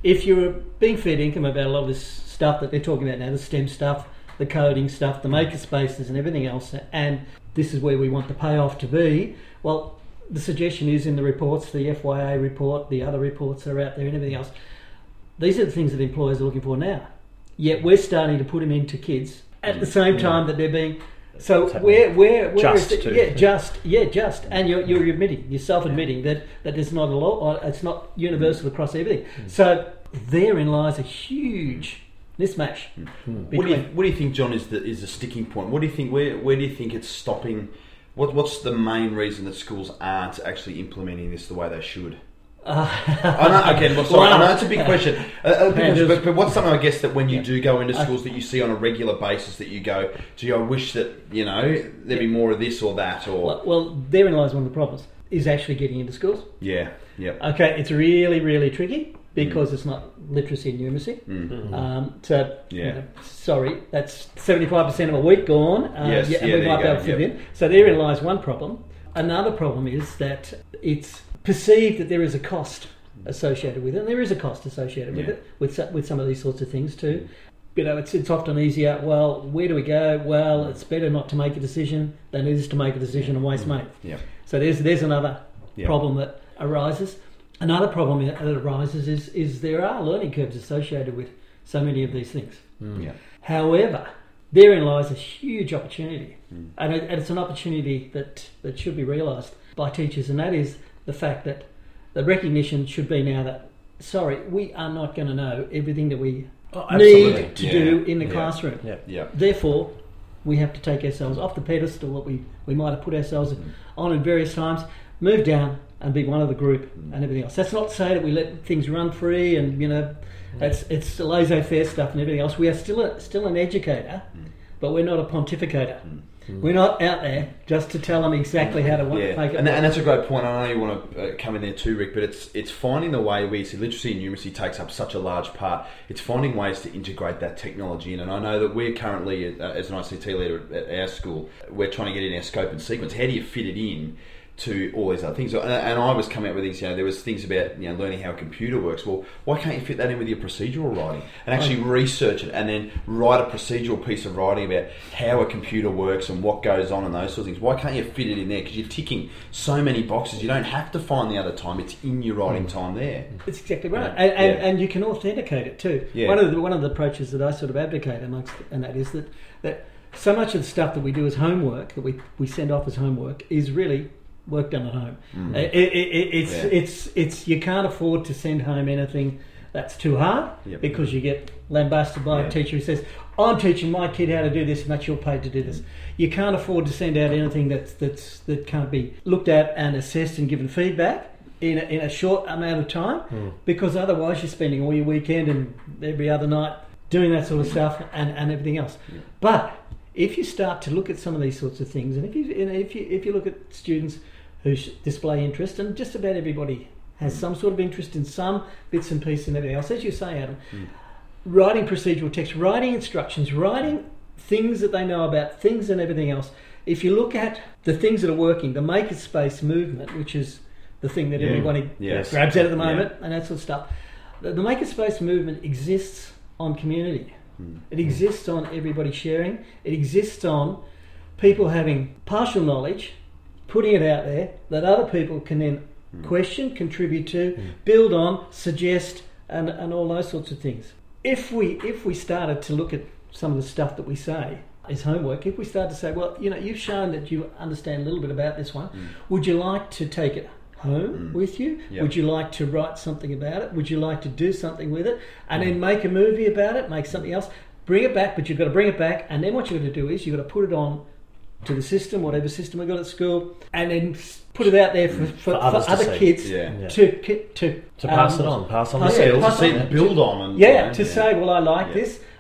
if you're being fed income about a lot of this stuff that they're talking about now, the STEM stuff, the coding stuff, the maker spaces and everything else, and this is where we want the payoff to be, well, the suggestion is in the reports, the F Y A report, the other reports that are out there and everything else, these are the things that employers are looking for now. Yet we're starting to put them into kids at the same time that they're being... So where, where, where just is it? to, Yeah, just, yeah, just. And you're, you're admitting, you're self-admitting that, that there's not a law, it's not universal across everything. Mm. So therein lies a huge mismatch. Mm. What do you What do you think, John, is the is the sticking point? What do you think? Where Where do you think it's stopping? What What's the main reason that schools aren't actually implementing this the way they should? Uh, I know, again, well, sorry, wow. I know it's a big question, uh, a big question but, but what's something, I guess, that when you do go into schools that you see on a regular basis that you go, gee, I wish that, you know, there'd be more of this or that, or... Well, well therein lies one of the problems, is actually getting into schools. Yeah, yeah. Okay, it's really, really tricky, because mm. it's not literacy and numeracy. Mm. Um, so, yeah. you know, sorry, that's seventy-five percent of a week gone, uh, yes, yeah, and yeah, we might be able to fit yep. in. So therein lies one problem. Another problem is that it's perceived that there is a cost associated with it, and there is a cost associated with yeah. it, with with some of these sorts of things too. You know, it's it's often easier, well, where do we go? Well, it's better not to make a decision than it is to make a decision and waste money. Yeah. So there's there's another yeah. problem that arises. Another problem that arises is, is there are learning curves associated with so many of these things. Mm. Yeah. However, therein lies a huge opportunity, mm. and, it, and it's an opportunity that, that should be realised by teachers, and that is the fact that the recognition should be now that, sorry, we are not going to know everything that we oh, need to yeah. do in the yeah. classroom. Yeah. Yeah. Therefore, we have to take ourselves off the pedestal that we, we might have put ourselves mm. on at various times, move down and be one of the group mm. and everything else. That's not to say that we let things run free and, you know, mm. it's, it's laissez-faire stuff and everything else. We are still a, still an educator, mm. but we're not a pontificator. Mm. Mm. We're not out there just to tell them exactly how to want yeah. to make it. And, and that's a great point. I know you want to uh, come in there too, Rick, but it's it's finding the way we see literacy and numeracy takes up such a large part. It's finding ways to integrate that technology in. And I know that we're currently, uh, as an I C T leader at our school, we're trying to get in our scope and sequence. How do you fit it in to all these other things? And, and I was coming up with things, you know, there was things about, you know, learning how a computer works. Well, why can't you fit that in with your procedural writing and actually research it and then write a procedural piece of writing about how a computer works and what goes on and those sort of things? Why can't you fit it in there? Because you're ticking so many boxes. You don't have to find the other time. It's in your writing time there. It's exactly right. Yeah. And, and, Yeah. and you can authenticate it too. Yeah. One of the one of the approaches that I sort of advocate amongst, and that is that, that so much of the stuff that we do as homework, that we, we send off as homework, is really work done at home. Mm. It, it, it, it's yeah. it's it's you can't afford to send home anything that's too hard yep. because you get lambasted by yeah. a teacher who says, "I'm teaching my kid how to do this, and that's your paid to do this." You can't afford to send out anything that's that's that can't be looked at and assessed and given feedback in a, in a short amount of time, mm. because otherwise you're spending all your weekend and every other night doing that sort of stuff and, and everything else. Yeah. But if you start to look at some of these sorts of things, and if you and if you if you look at students who display interest, and just about everybody has mm. some sort of interest in some bits and pieces and everything else, as you say, Adam, mm. writing procedural text, writing instructions, writing things that they know about, things and everything else. If you look at the things that are working, the makerspace movement, which is the thing that yeah. everybody yes. grabs out at the moment, yeah. and that sort of stuff, the, the makerspace movement exists on community. Mm. It exists on everybody sharing. It exists on people having partial knowledge, putting it out there that other people can then mm. question, contribute to, mm. build on, suggest, and, and all those sorts of things. If we if we started to look at some of the stuff that we say is homework, if we start to say, well, you know, you've shown that you understand a little bit about this one, mm. would you like to take it home mm. with you? Yep. Would you like to write something about it? Would you like to do something with it? And mm. then make a movie about it, make something else, bring it back, but you've got to bring it back, and then what you've got to do is you've got to put it on to the system, whatever system we got at school, and then put it out there for, for, for, for for other see. kids yeah. Yeah. to to to pass um, it on, pass on pass the it- skills. pass See on it build on. And, Yeah, you know, to yeah. say, well, I like Yeah. this.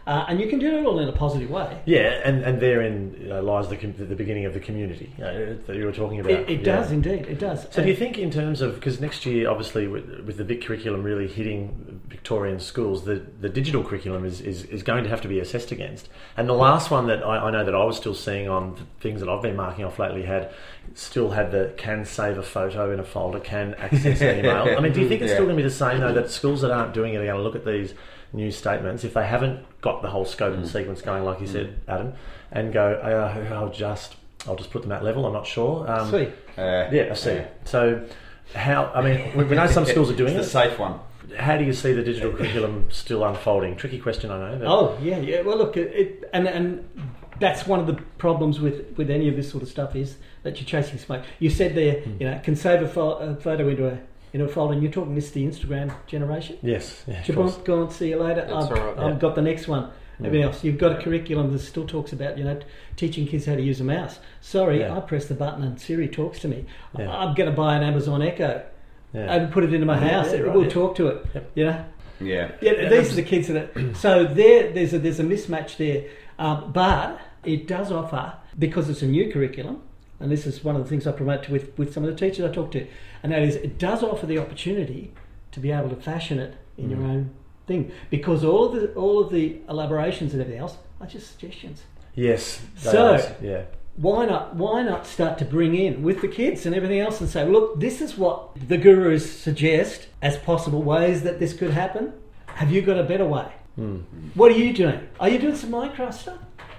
Uh, and you can do it all in a positive way. Yeah, and, and therein uh, lies the, com- the beginning of the community uh, that you were talking about. It, it yeah. does indeed, it does. So do you think in terms of, because next year obviously with, with the Vic curriculum really hitting Victorian schools, the, the digital curriculum is, is, is going to have to be assessed against. And the last one that I, I know that I was still seeing on the things that I've been marking off lately had still had the can save a photo in a folder, can access an email. I mean, do you think it's Yeah. still going to be the same though, that schools that aren't doing it are going to look at these new statements, if they haven't got the whole scope and sequence going, like you said, Adam, and go, uh, I'll just, I'll just put them at level. I'm not sure. Um, See. Uh, yeah, I see. So, how? I mean, we we know some schools are doing it's it. the safe one. How do you see the digital curriculum still unfolding? Tricky question, I know. But Oh, yeah, yeah. Well, look, it, it and and that's one of the problems with, with any of this sort of stuff is that you're chasing smoke. You said there, Hmm. you know, can save a, fo- a photo into a into a folder, and you're talking this the Instagram generation. yes, yeah, of course. Jabon, go on, see you later. That's I've, all right, I've yeah. got the next one. Everything else, you've got a curriculum that still talks about, you know, teaching kids how to use a mouse. Sorry, Yeah. I press the button and Siri talks to me. Yeah. I'm going to buy an Amazon Echo Yeah. and put it into my Yeah, house. yeah, it right, will yeah. talk to it. Yep. You know. Yeah. Yeah, these are the kids that are, so there. There's a there's a mismatch there, um, but it does offer, because it's a new curriculum, and this is one of the things I promote with with some of the teachers I talk to, and that is it does offer the opportunity to be able to fashion it in your own thing, because all of the all of the elaborations and everything else are just suggestions. Yes. they So- are, yeah. Why not? Why not start to bring in with the kids and everything else and say, look, this is what the gurus suggest as possible ways that this could happen. Have you got a better way? What are you doing? Are you doing some Minecraft stuff?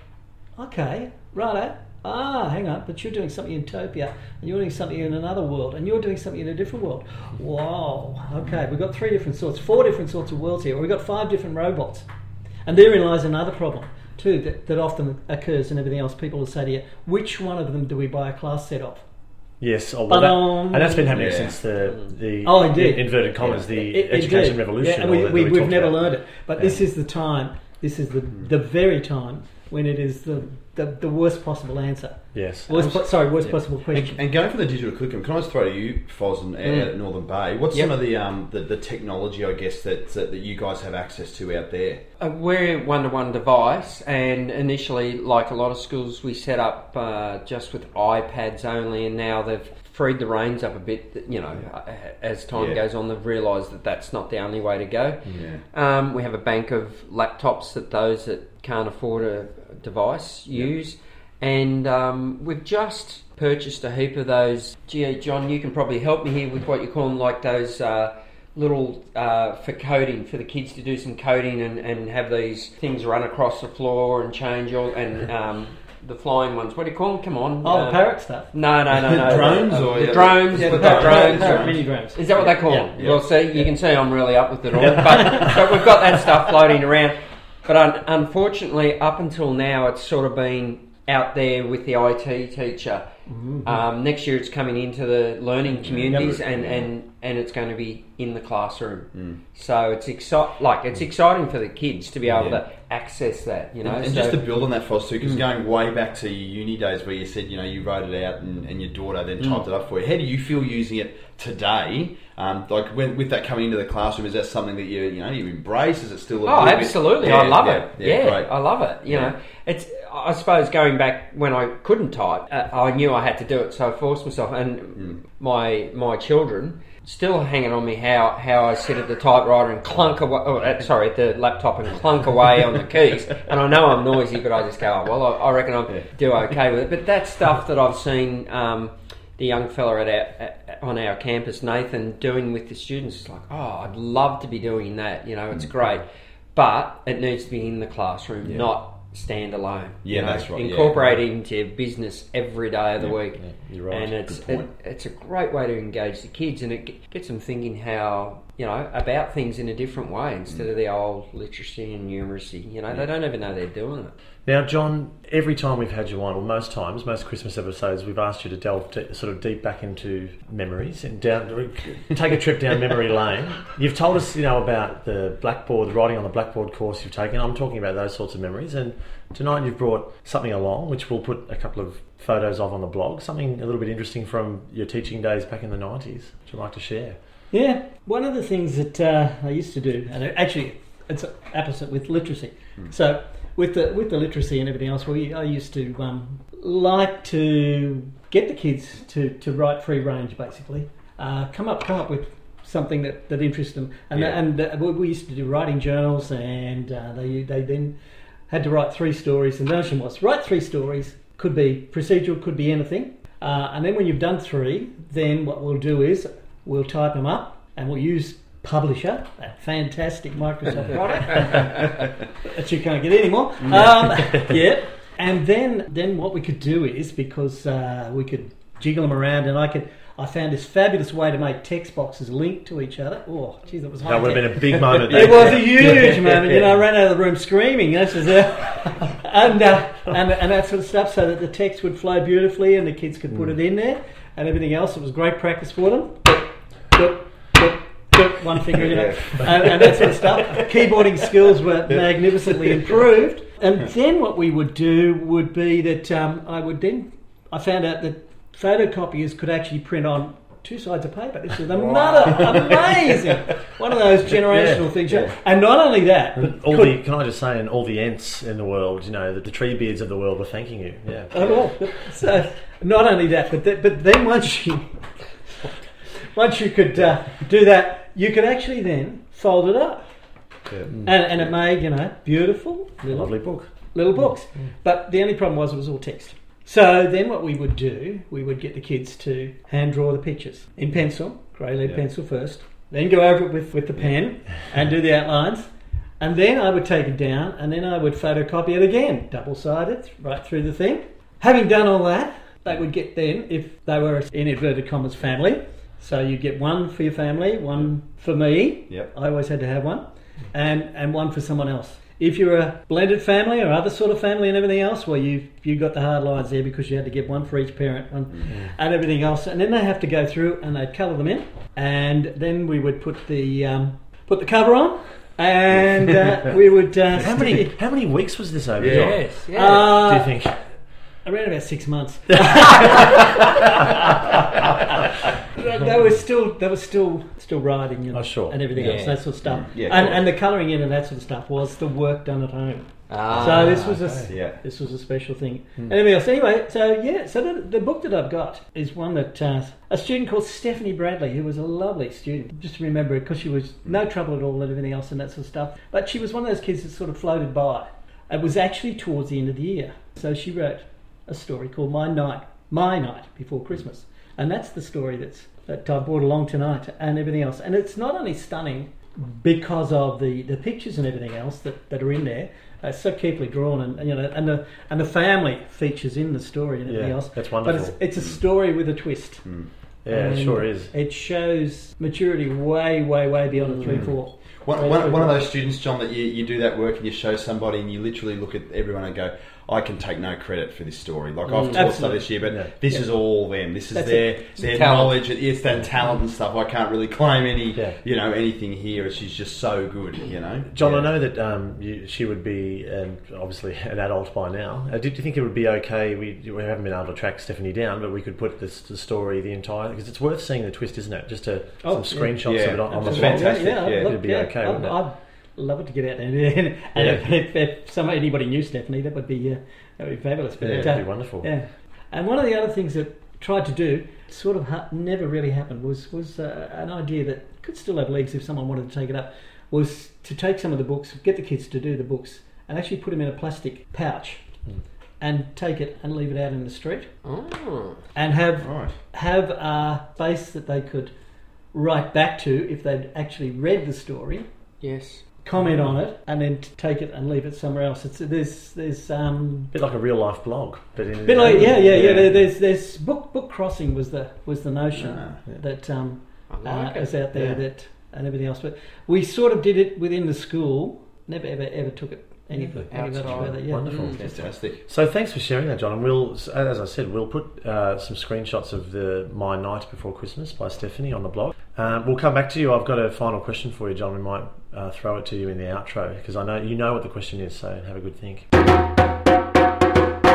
Okay, righto. Ah, hang on, but you're doing something in Topia, and you're doing something in another world, and you're doing something in a different world. Wow. Okay, we've got three different sorts, four different sorts of worlds here. We've got five different robots, and therein lies another problem too that, that often occurs and everything else. People will say to you, which one of them do we buy a class set of? Yes, oh, well, that, Ba-dum. and that's been happening Yeah. since the the Oh, indeed. inverted commas, Yeah. the It- it education did. revolution. Yeah, and all we, that- we, that we've talked never about. learned it. But this is the time, this is the, the very time when it is the, the, the worst possible answer. Yes. Worst, po- sorry, worst Yeah. possible question. And, and going for the digital curriculum, can I just throw to you, Foz, and out at Northern Bay? What's Yep. some of the, um, the the technology, I guess, that, that that you guys have access to out there? Uh, we're a one-to-one device, and initially, like a lot of schools, we set up uh, just with iPads only, and now they've freed the reins up a bit. You know, uh, as time Yeah. goes on, they've realised that that's not the only way to go. Yeah. Um, we have a bank of laptops that those that can't afford a device use, and um, we've just purchased a heap of those. Gee, John, you can probably help me here with what you call them, like those uh, little uh, for coding, for the kids to do some coding and, and have these things run across the floor and change all, and um, the flying ones. What do you call them? Come on. oh, uh, the parrot stuff. No, no, no, no. Drones the, or- the yeah, drones. Yeah, the we've got parrot, drones. parrot mini drones. Is that what they call Yeah, them? yeah. Well, see, you can see I'm really up with it all. But, but we've got that stuff floating around. But un- unfortunately, up until now, it's sort of been out there with the I T teacher. Mm-hmm. Um, next year, it's coming into the learning communities, and, and, and it's going to be in the classroom. So it's exci- like it's exciting for the kids to be able Yeah. to access that. You know, And, and so- just to build on that, Foz, too, because going way back to your uni days where you said, you know, you wrote it out and, and your daughter then typed it up for you. How do you feel using it today? Um, like when, with that coming into the classroom, is that something that you you know you embrace? Is it still a Oh, little bit- absolutely! Yeah, I love yeah, it. Yeah, Yeah, great. I love it. You Yeah. know, it's. I suppose going back when I couldn't type, uh, I knew I had to do it, so I forced myself. And Mm. my my children still hanging on me how, how I sit at the typewriter and clunk away. Oh, uh, sorry, at the laptop and clunk away on the keys. And I know I'm noisy, but I just go, oh, well, I, I reckon I'll Yeah. do okay with it. But that's stuff that I've seen. Um, the young fella at our, at, on our campus, Nathan, doing with the students. It's like, oh, I'd love to be doing that. You know, it's great, but it needs to be in the classroom, Yeah. not stand alone. Yeah, you know, that's right, yeah. Incorporate it into business every day of the Yeah, week, yeah, you're right. and it's Good point. it, it's a great way to engage the kids, and it g- gets them thinking how you know about things in a different way instead of the old literacy and numeracy. You know, they don't even know they're doing it. Now, John, every time we've had you on, or most times, most Christmas episodes, we've asked you to delve de- sort of deep back into memories and down, take a trip down memory lane. You've told us, you know, about the blackboard, the writing on the blackboard course you've taken. I'm talking about those sorts of memories. And tonight you've brought something along, which we'll put a couple of photos of on the blog, something a little bit interesting from your teaching days back in the nineties. Would you like to share? Yeah, one of the things that uh, I used to do, and actually it's opposite with literacy. Mm. So with the with the literacy and everything else, we I used to um, like to get the kids to, to write free range, basically. Uh, come up come up with something that, that interests them, and yeah. and uh, we used to do writing journals, and uh, they they then had to write three stories. And the notion was write three stories. Could be procedural, could be anything. Uh, and then when you've done three, then what we'll do is we'll type them up and we'll use Publisher, that fantastic Microsoft product that you can't get anymore. Um, yeah. And then then what we could do is, because uh, we could jiggle them around, and I could I found this fabulous way to make text boxes link to each other. Oh, geez, that was high That would tech. have been a big moment. It was a huge moment. You know, I ran out of the room screaming. This is it. and, uh, and and that sort of stuff, so that the text would flow beautifully, and the kids could put mm. it in there, and everything else. It was great practice for them. Doop, doop, doop, one finger, you know, and, and that sort of stuff. Keyboarding skills were magnificently improved. And then what we would do would be that um, I would then I found out that photocopiers could actually print on two sides of paper. This is another amazing one of those generational yeah, things. yeah. And not only that, but all could, the can I just say, and all the ants in the world, you know, the, the tree beards of the world were thanking you. Yeah. Oh, well, so not only that, but th- but then once you once you could uh, do that, you could actually then fold it up, yeah. and and it made, you know, beautiful little, lovely book, little books. Mm. But the only problem was it was all text. So then what we would do, we would get the kids to hand draw the pictures in pencil, grey lead yeah. pencil first, then go over it with, with the pen and do the outlines, and then I would take it down and then I would photocopy it again, double-sided, right through the thing. Having done all that, they would get then, if they were in inverted commas family, so you get one for your family, one for me, yep. I always had to have one, and, and one for someone else. If you're a blended family or other sort of family and everything else, well, you you got the hard lines there because you had to get one for each parent and, mm-hmm. and everything else. And then they have to go through and they'd colour them in, and then we would put the um, put the cover on, and uh, we would. Uh, how many how many weeks was this over? Yes, yeah. Uh, Do you think? Around about six months. They were still, they were still, still riding, and, oh, sure. and everything yeah. else, that sort of stuff. Yeah, and, cool. and the colouring in and that sort of stuff was the work done at home. Ah, so this was a, okay. yeah. this was a special thing. Hmm. And everything else. Anyway, so yeah, so the, the book that I've got is one that uh, a student called Stephanie Bradley, who was a lovely student. Just to remember it, because she was no trouble at all and everything else and that sort of stuff. But she was one of those kids that sort of floated by. It was actually towards the end of the year. So she wrote a story called My Night, My Night Before Christmas, and that's the story that's that I brought along tonight and everything else. And it's not only stunning because of the, the pictures and everything else that, that are in there. Uh, so carefully drawn, and, and you know, and the and the family features in the story and everything yeah, else. That's wonderful. But it's, it's a story with a twist. Mm. Yeah, and it sure is. It shows maturity way, way, way beyond a three, Mm. four. One, one, one of those students, John, that you, you do that work and you show somebody and you literally look at everyone and go, I can take no credit for this story. Like, I've taught stuff this year, but yeah. this yeah. is all them. This is That's their it. their Talent. knowledge. It's that talent and stuff. I can't really claim any, Yeah. you know, anything here. She's just so good, you know. John, yeah. I know that um, you, she would be, um, obviously, an adult by now. Uh, did you think it would be okay? We, we haven't been able to track Stephanie down, but we could put this the story, the entire, because it's worth seeing the twist, isn't it? Just to, Oh, some yeah. screenshots Yeah. of it on, on the It's blog. fantastic. Yeah, yeah. look, It'd be yeah, okay, I'd, wouldn't it? I'd love it to get out there. And, and Yeah. if, if, if some, anybody knew Stephanie, that would be uh, that would be fabulous. But, Yeah, uh, it'd be wonderful. Yeah. And one of the other things that I tried to do, sort of ha- never really happened, was was uh, an idea that could still have legs if someone wanted to take it up, was to take some of the books, get the kids to do the books, and actually put them in a plastic pouch. Mm. And take it and leave it out in the street, Oh. and have Right. have a space that they could write back to if they'd actually read the story, Yes. comment on it, and then t- take it and leave it somewhere else. It's there's there's um A bit like a real life blog, but in bit like yeah yeah yeah. Yeah. there- There's there's book book crossing was the was the notion Ah, yeah. that um I like uh, it. is out there Yeah. that and everything else. But we sort of did it within the school. Never ever ever took it any, any much Outside. further. Yeah. Wonderful. Mm, fantastic. So thanks for sharing that, John. And we'll, as I said, we'll put uh, some screenshots of the My Night Before Christmas by Stephanie on the blog. Um, we'll come back to you. I've got a final question for you, John. We might uh, throw it to you in the outro because I know you know what the question is. So have a good think.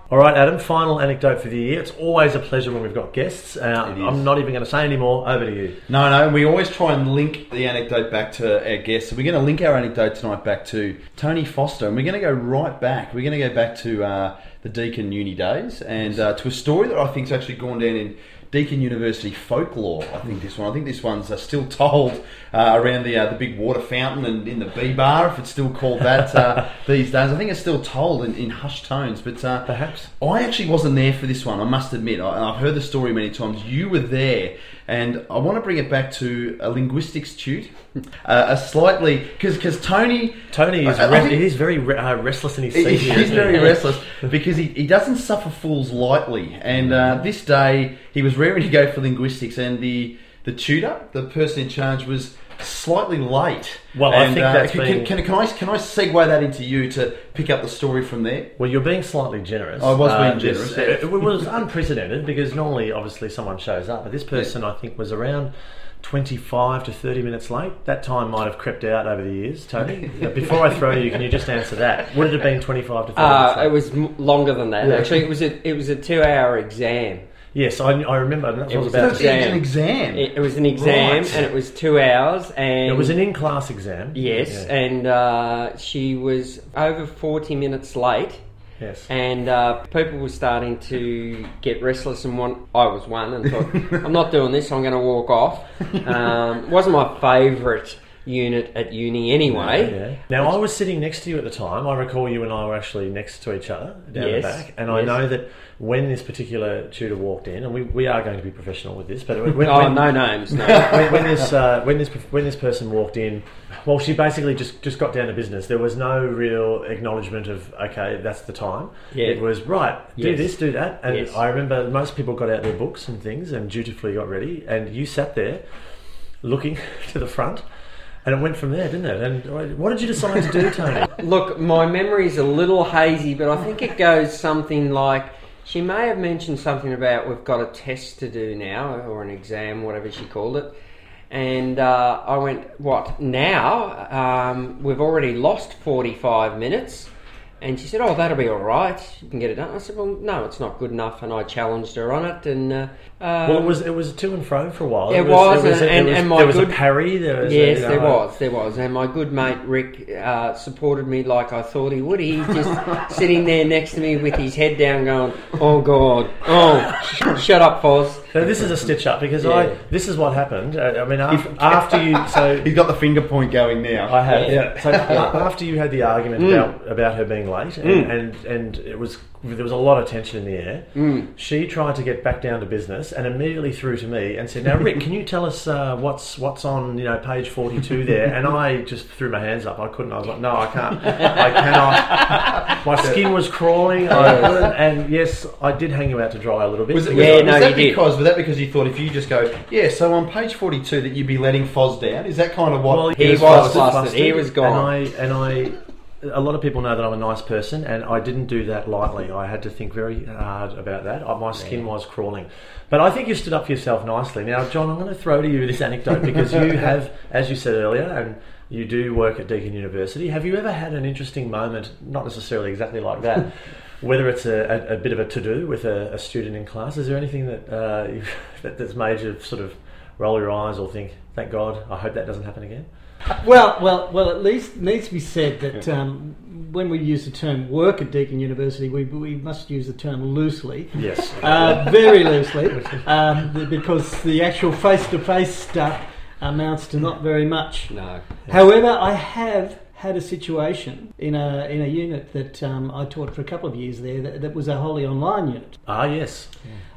All right, Adam, final anecdote for the year. It's always a pleasure when we've got guests. Uh, It is. I'm not even going to say any more. Over to you. No, no, we always try and link the anecdote back to our guests. So we're going to link our anecdote tonight back to Tony Foster, and we're going to go right back. We're going to go back to uh, the Deakin Uni days and uh, to a story that I think's actually gone down in Deakin University folklore. I think this one. I think this one's uh, still told uh, around the uh, the big water fountain and in the bee bar, if it's still called that uh, these days. I think it's still told in, in hushed tones. But uh, Perhaps. I actually wasn't there for this one. I must admit. I, I've heard the story many times. You were there, and I want to bring it back to a linguistics tute, uh, a slightly because because Tony Tony is I- I re- think- he is very re- uh, restless in his he- seat. He's here, isn't very he? restless because he, he doesn't suffer fools lightly. And uh, this day he was raring to go for linguistics, and the the tutor, the person in charge, was slightly late. Well, I and, think uh, that's can, been- can, can, can I can I segue that into you to pick up the story from there? Well, you're being slightly generous. I was being this- generous, yeah. It, it was unprecedented because normally, obviously, someone shows up, but this person, I think, was around twenty-five to thirty minutes late. That time might have crept out over the years, Tony. But before I throw you, can you just answer that? Would it have been twenty-five to thirty minutes Uh, late? it was m- longer than that. Yeah. Actually, it was a it was a two-hour exam. Yes, I, I remember. and That's It what I was was about an to It's say. exam. an exam. It, it was an exam, Right. and it was two hours. And It was an in-class exam. yes, Yeah. and uh, she was over forty minutes late. Yes. And uh, people were starting to get restless, and one, I was one, and thought, I'm not doing this, I'm going to walk off. Um, it wasn't my favourite unit at uni anyway. Yeah. Now, I was sitting next to you at the time. I recall you and I were actually next to each other down Yes, the back. And I yes. know that when this particular tutor walked in, and we, we are going to be professional with this, but when, Oh, when, no names, no. when, when this uh, when this when this person walked in, well, she basically just, just got down to business. There was no real acknowledgement of, okay, that's the time. Yeah. It was, right, do Yes. this, do that. And Yes. I remember most people got out their books and things and dutifully got ready. And you sat there looking to the front. And it went from there, didn't it? And what did you decide to do, Tony? Look, my memory's a little hazy, but I think it goes something like, she may have mentioned something about we've got a test to do now, or an exam, whatever she called it. And uh, I went, what, now? Um, we've already lost forty-five minutes. And she said, oh, that'll be all right. You can get it done. I said, well, no, it's not good enough. And I challenged her on it. And uh, uh, Well, it was it was to and fro for a while. It was, it and- there and- was, and my there was good- a parry. There was yes, a, you there know, was, there was, and my good mate Rick uh, supported me like I thought he would. He's just sitting there next to me with his head down, going, "Oh God, oh, sh- shut up, Foz." So this is a stitch up because Yeah. I. This is what happened. Uh, I mean, after, after you. So He's got the finger point going now. I have. Yeah. Yeah. So after you had the argument Mm. about about her being late, and, and and it was there was a lot of tension in the air. Mm. She tried to get back down to business and immediately threw to me and said, "Now, Rick, can you tell us uh, what's what's on you know page forty-two there?" And I just threw my hands up. I couldn't. I was like, "No, I can't. I cannot." My skin was crawling. I couldn't, and yes, I did hang you out to dry a little bit. Was, it, Yeah, was, no, was that you did. because was that because you thought if you just go, yeah, so on page forty-two that you'd be letting Foz down? Is that kind of what? Well, He was flustered. He was gone. And I, and I, a lot of people know that I'm a nice person, and I didn't do that lightly. I had to think very hard about that. Uh, My skin was crawling. But I think you stood up for yourself nicely. Now, John, I'm going to throw to you this anecdote because you have, as you said earlier, and you do work at Deakin University. Have you ever had an interesting moment, not necessarily exactly like that, whether it's a, a, a bit of a to-do with a, a student in class? Is there anything that, uh, you've, that that's made you sort of roll your eyes or think, thank God, I hope that doesn't happen again? Well, well, well. At least it needs to be said that um, when we use the term "work" at Deakin University, we we must use the term loosely, Yes. uh, very loosely, um, the- because the actual face-to-face stuff amounts to not very much. No. However, I have had a situation in a in a unit that um, I taught for a couple of years there that, that was a wholly online unit, Ah, yes.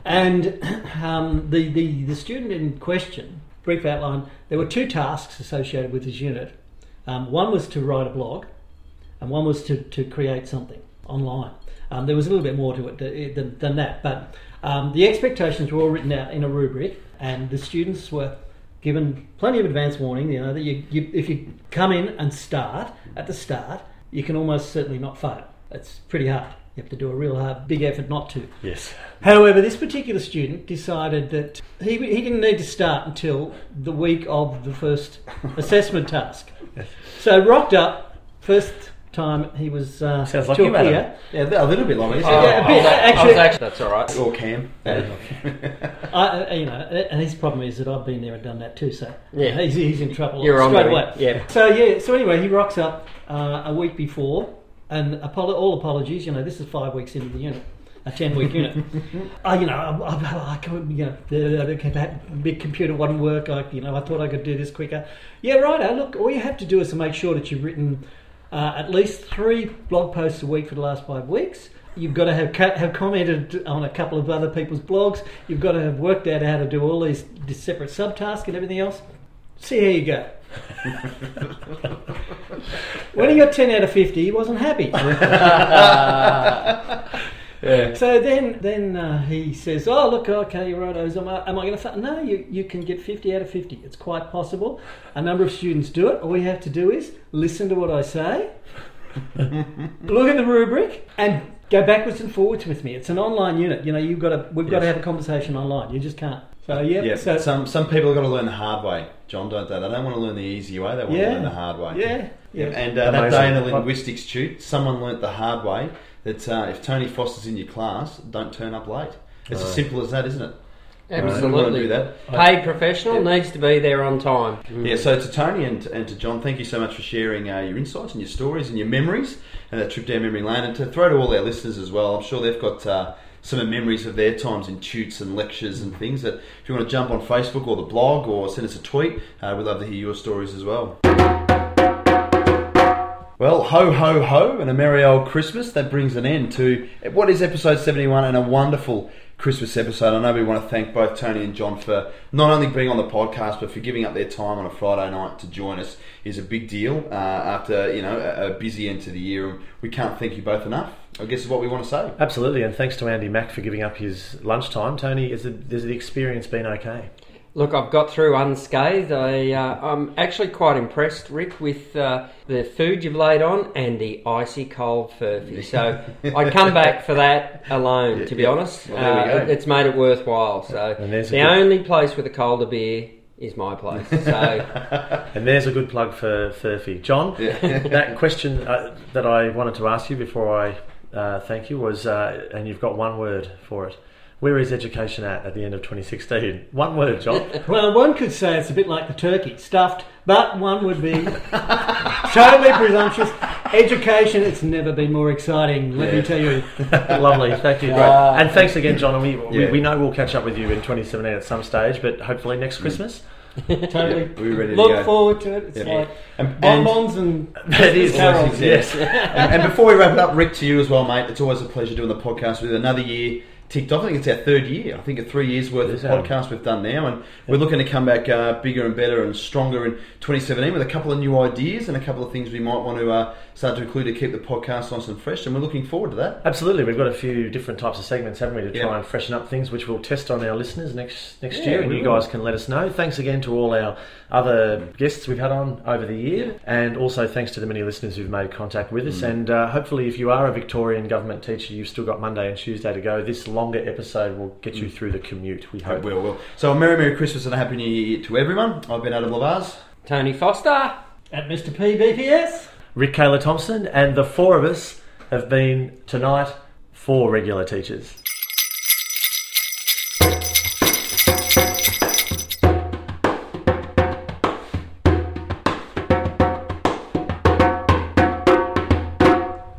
and um, the, the the student in question. Brief outline, there were two tasks associated with this unit. Um, one was to write a blog, and one was to, to create something online. Um, there was a little bit more to it than, than that, but um, the expectations were all written out in a rubric, and the students were given plenty of advance warning, you know, that you, you, if you come in and start at the start, you can almost certainly not fail. It's pretty hard. You have to do a real hard, big effort not to. Yes. However, this particular student decided that he, he didn't need to start until the week of the first assessment task. So rocked up, first time he was uh, Sounds like to you, Adam. appear. Yeah, a little bit like me. Oh, Yeah, a bit, I was- I was actually- actually, that's all right. Or Cam. I, uh, you know, and his problem is that I've been there and done that too. So Yeah. he's, he's in trouble You're on straight to away. him, yeah. So yeah. So anyway, he rocks up uh, a week before, and apolo- all apologies. You know, this is five weeks into the unit, a ten week unit. I, you know, I, I, I couldn't, you know, the, the, that big computer wouldn't work. I, you know, I thought I could do this quicker. Yeah, right. Look, all you have to do is to make sure that you've written uh, at least three blog posts a week for the last five weeks. You've got to have ca- have commented on a couple of other people's blogs. You've got to have worked out how to do all these, these separate subtasks and everything else. See how you go. When he got ten out of fifty, he wasn't happy. Yeah. So then, then uh, he says, "Oh, look, okay, you're right. Am I, am I going to fail?" No, you, you can get fifty out of fifty. It's quite possible. A number of students do it. All you have to do is listen to what I say, look at the rubric, and go backwards and forwards with me. It's an online unit. You know, you've got to. We've got to Yes. have a conversation online. You just can't. So yeah. Yeah, So some some people have got to learn the hard way, John, don't they? They don't want to learn the easy way, they want Yeah. to learn the hard way. yeah, yeah. And uh, that Amazing. day in the linguistics tute, someone learnt the hard way that uh, if Tony Foster's in your class, don't turn up late. It's as simple as that, isn't it? We want to Absolutely. do that. Paid professional needs to be there on time. Yeah, so to Tony and, and to John, thank you so much for sharing uh, your insights and your stories and your memories and that trip down memory lane. And to throw to all our listeners as well, I'm sure they've got uh, some memories of their times in tutes and lectures and things that if you want to jump on Facebook or the blog or send us a tweet, uh, we'd love to hear your stories as well. Well, ho, ho, ho, and a merry old Christmas. That brings an end to what is episode seventy-one and a wonderful Christmas episode. I know we want to thank both Tony and John for not only being on the podcast, but for giving up their time on a Friday night to join us is a big deal uh, after, you know, a, a busy end to the year. And we can't thank you both enough, I guess is what we want to say. Absolutely, and thanks to Andy Mack for giving up his lunchtime. Tony, is the, has the experience been okay? Look, I've got through unscathed. I, uh, I'm actually quite impressed, Rick, with uh, the food you've laid on and the icy cold furphy. So I'd come back for that alone, to be Yeah. honest. Well, there we uh, go. it- it's made it worthwhile. So And there's a the good- only place with a colder beer is my place. So And there's a good plug for Furphy. John, that question uh, that I wanted to ask you before I uh, thank you was, uh, and you've got one word for it. Where is education at at the end of twenty sixteen? One word, John. Well, one could say it's a bit like the turkey, stuffed, but one would be totally presumptuous. Education, it's never been more exciting, let me Yeah. tell you. Lovely, thank you. Uh, and thanks again, John. And we, we, Yeah. we know we'll catch up with you in twenty seventeen at some stage, but hopefully next Christmas. Totally. We're ready to Look go. forward to it. It's Yeah. like And, and, bonbons and It is, carols. yes. and, and before we wrap it up, Rick, to you as well, mate. It's always a pleasure doing the podcast with you. Another year ticked off. I think it's our third year. I think a three years worth It of is, Adam. podcasts we've done now, and we're looking to come back uh, bigger and better and stronger in twenty seventeen with a couple of new ideas and a couple of things we might want to uh, start to include to keep the podcast nice and fresh. And we're looking forward to that. Absolutely, we've got a few different types of segments, haven't we, to try Yeah. and freshen up things, which we'll test on our listeners next next Yeah, year, and we you will. guys can let us know. Thanks again to all our other guests we've had on over the year, and also thanks to the many listeners who've made contact with us. Mm. And uh, hopefully, if you are a Victorian government teacher, you've still got Monday and Tuesday to go. This longer episode will get you through the commute. We It hope. will, will. So a Merry Merry Christmas and a Happy New Year to everyone. I've been Adam Lavaz. Tony Foster. At Mister P B P S. Rick Kayla Thompson, and the four of us have been tonight four regular teachers.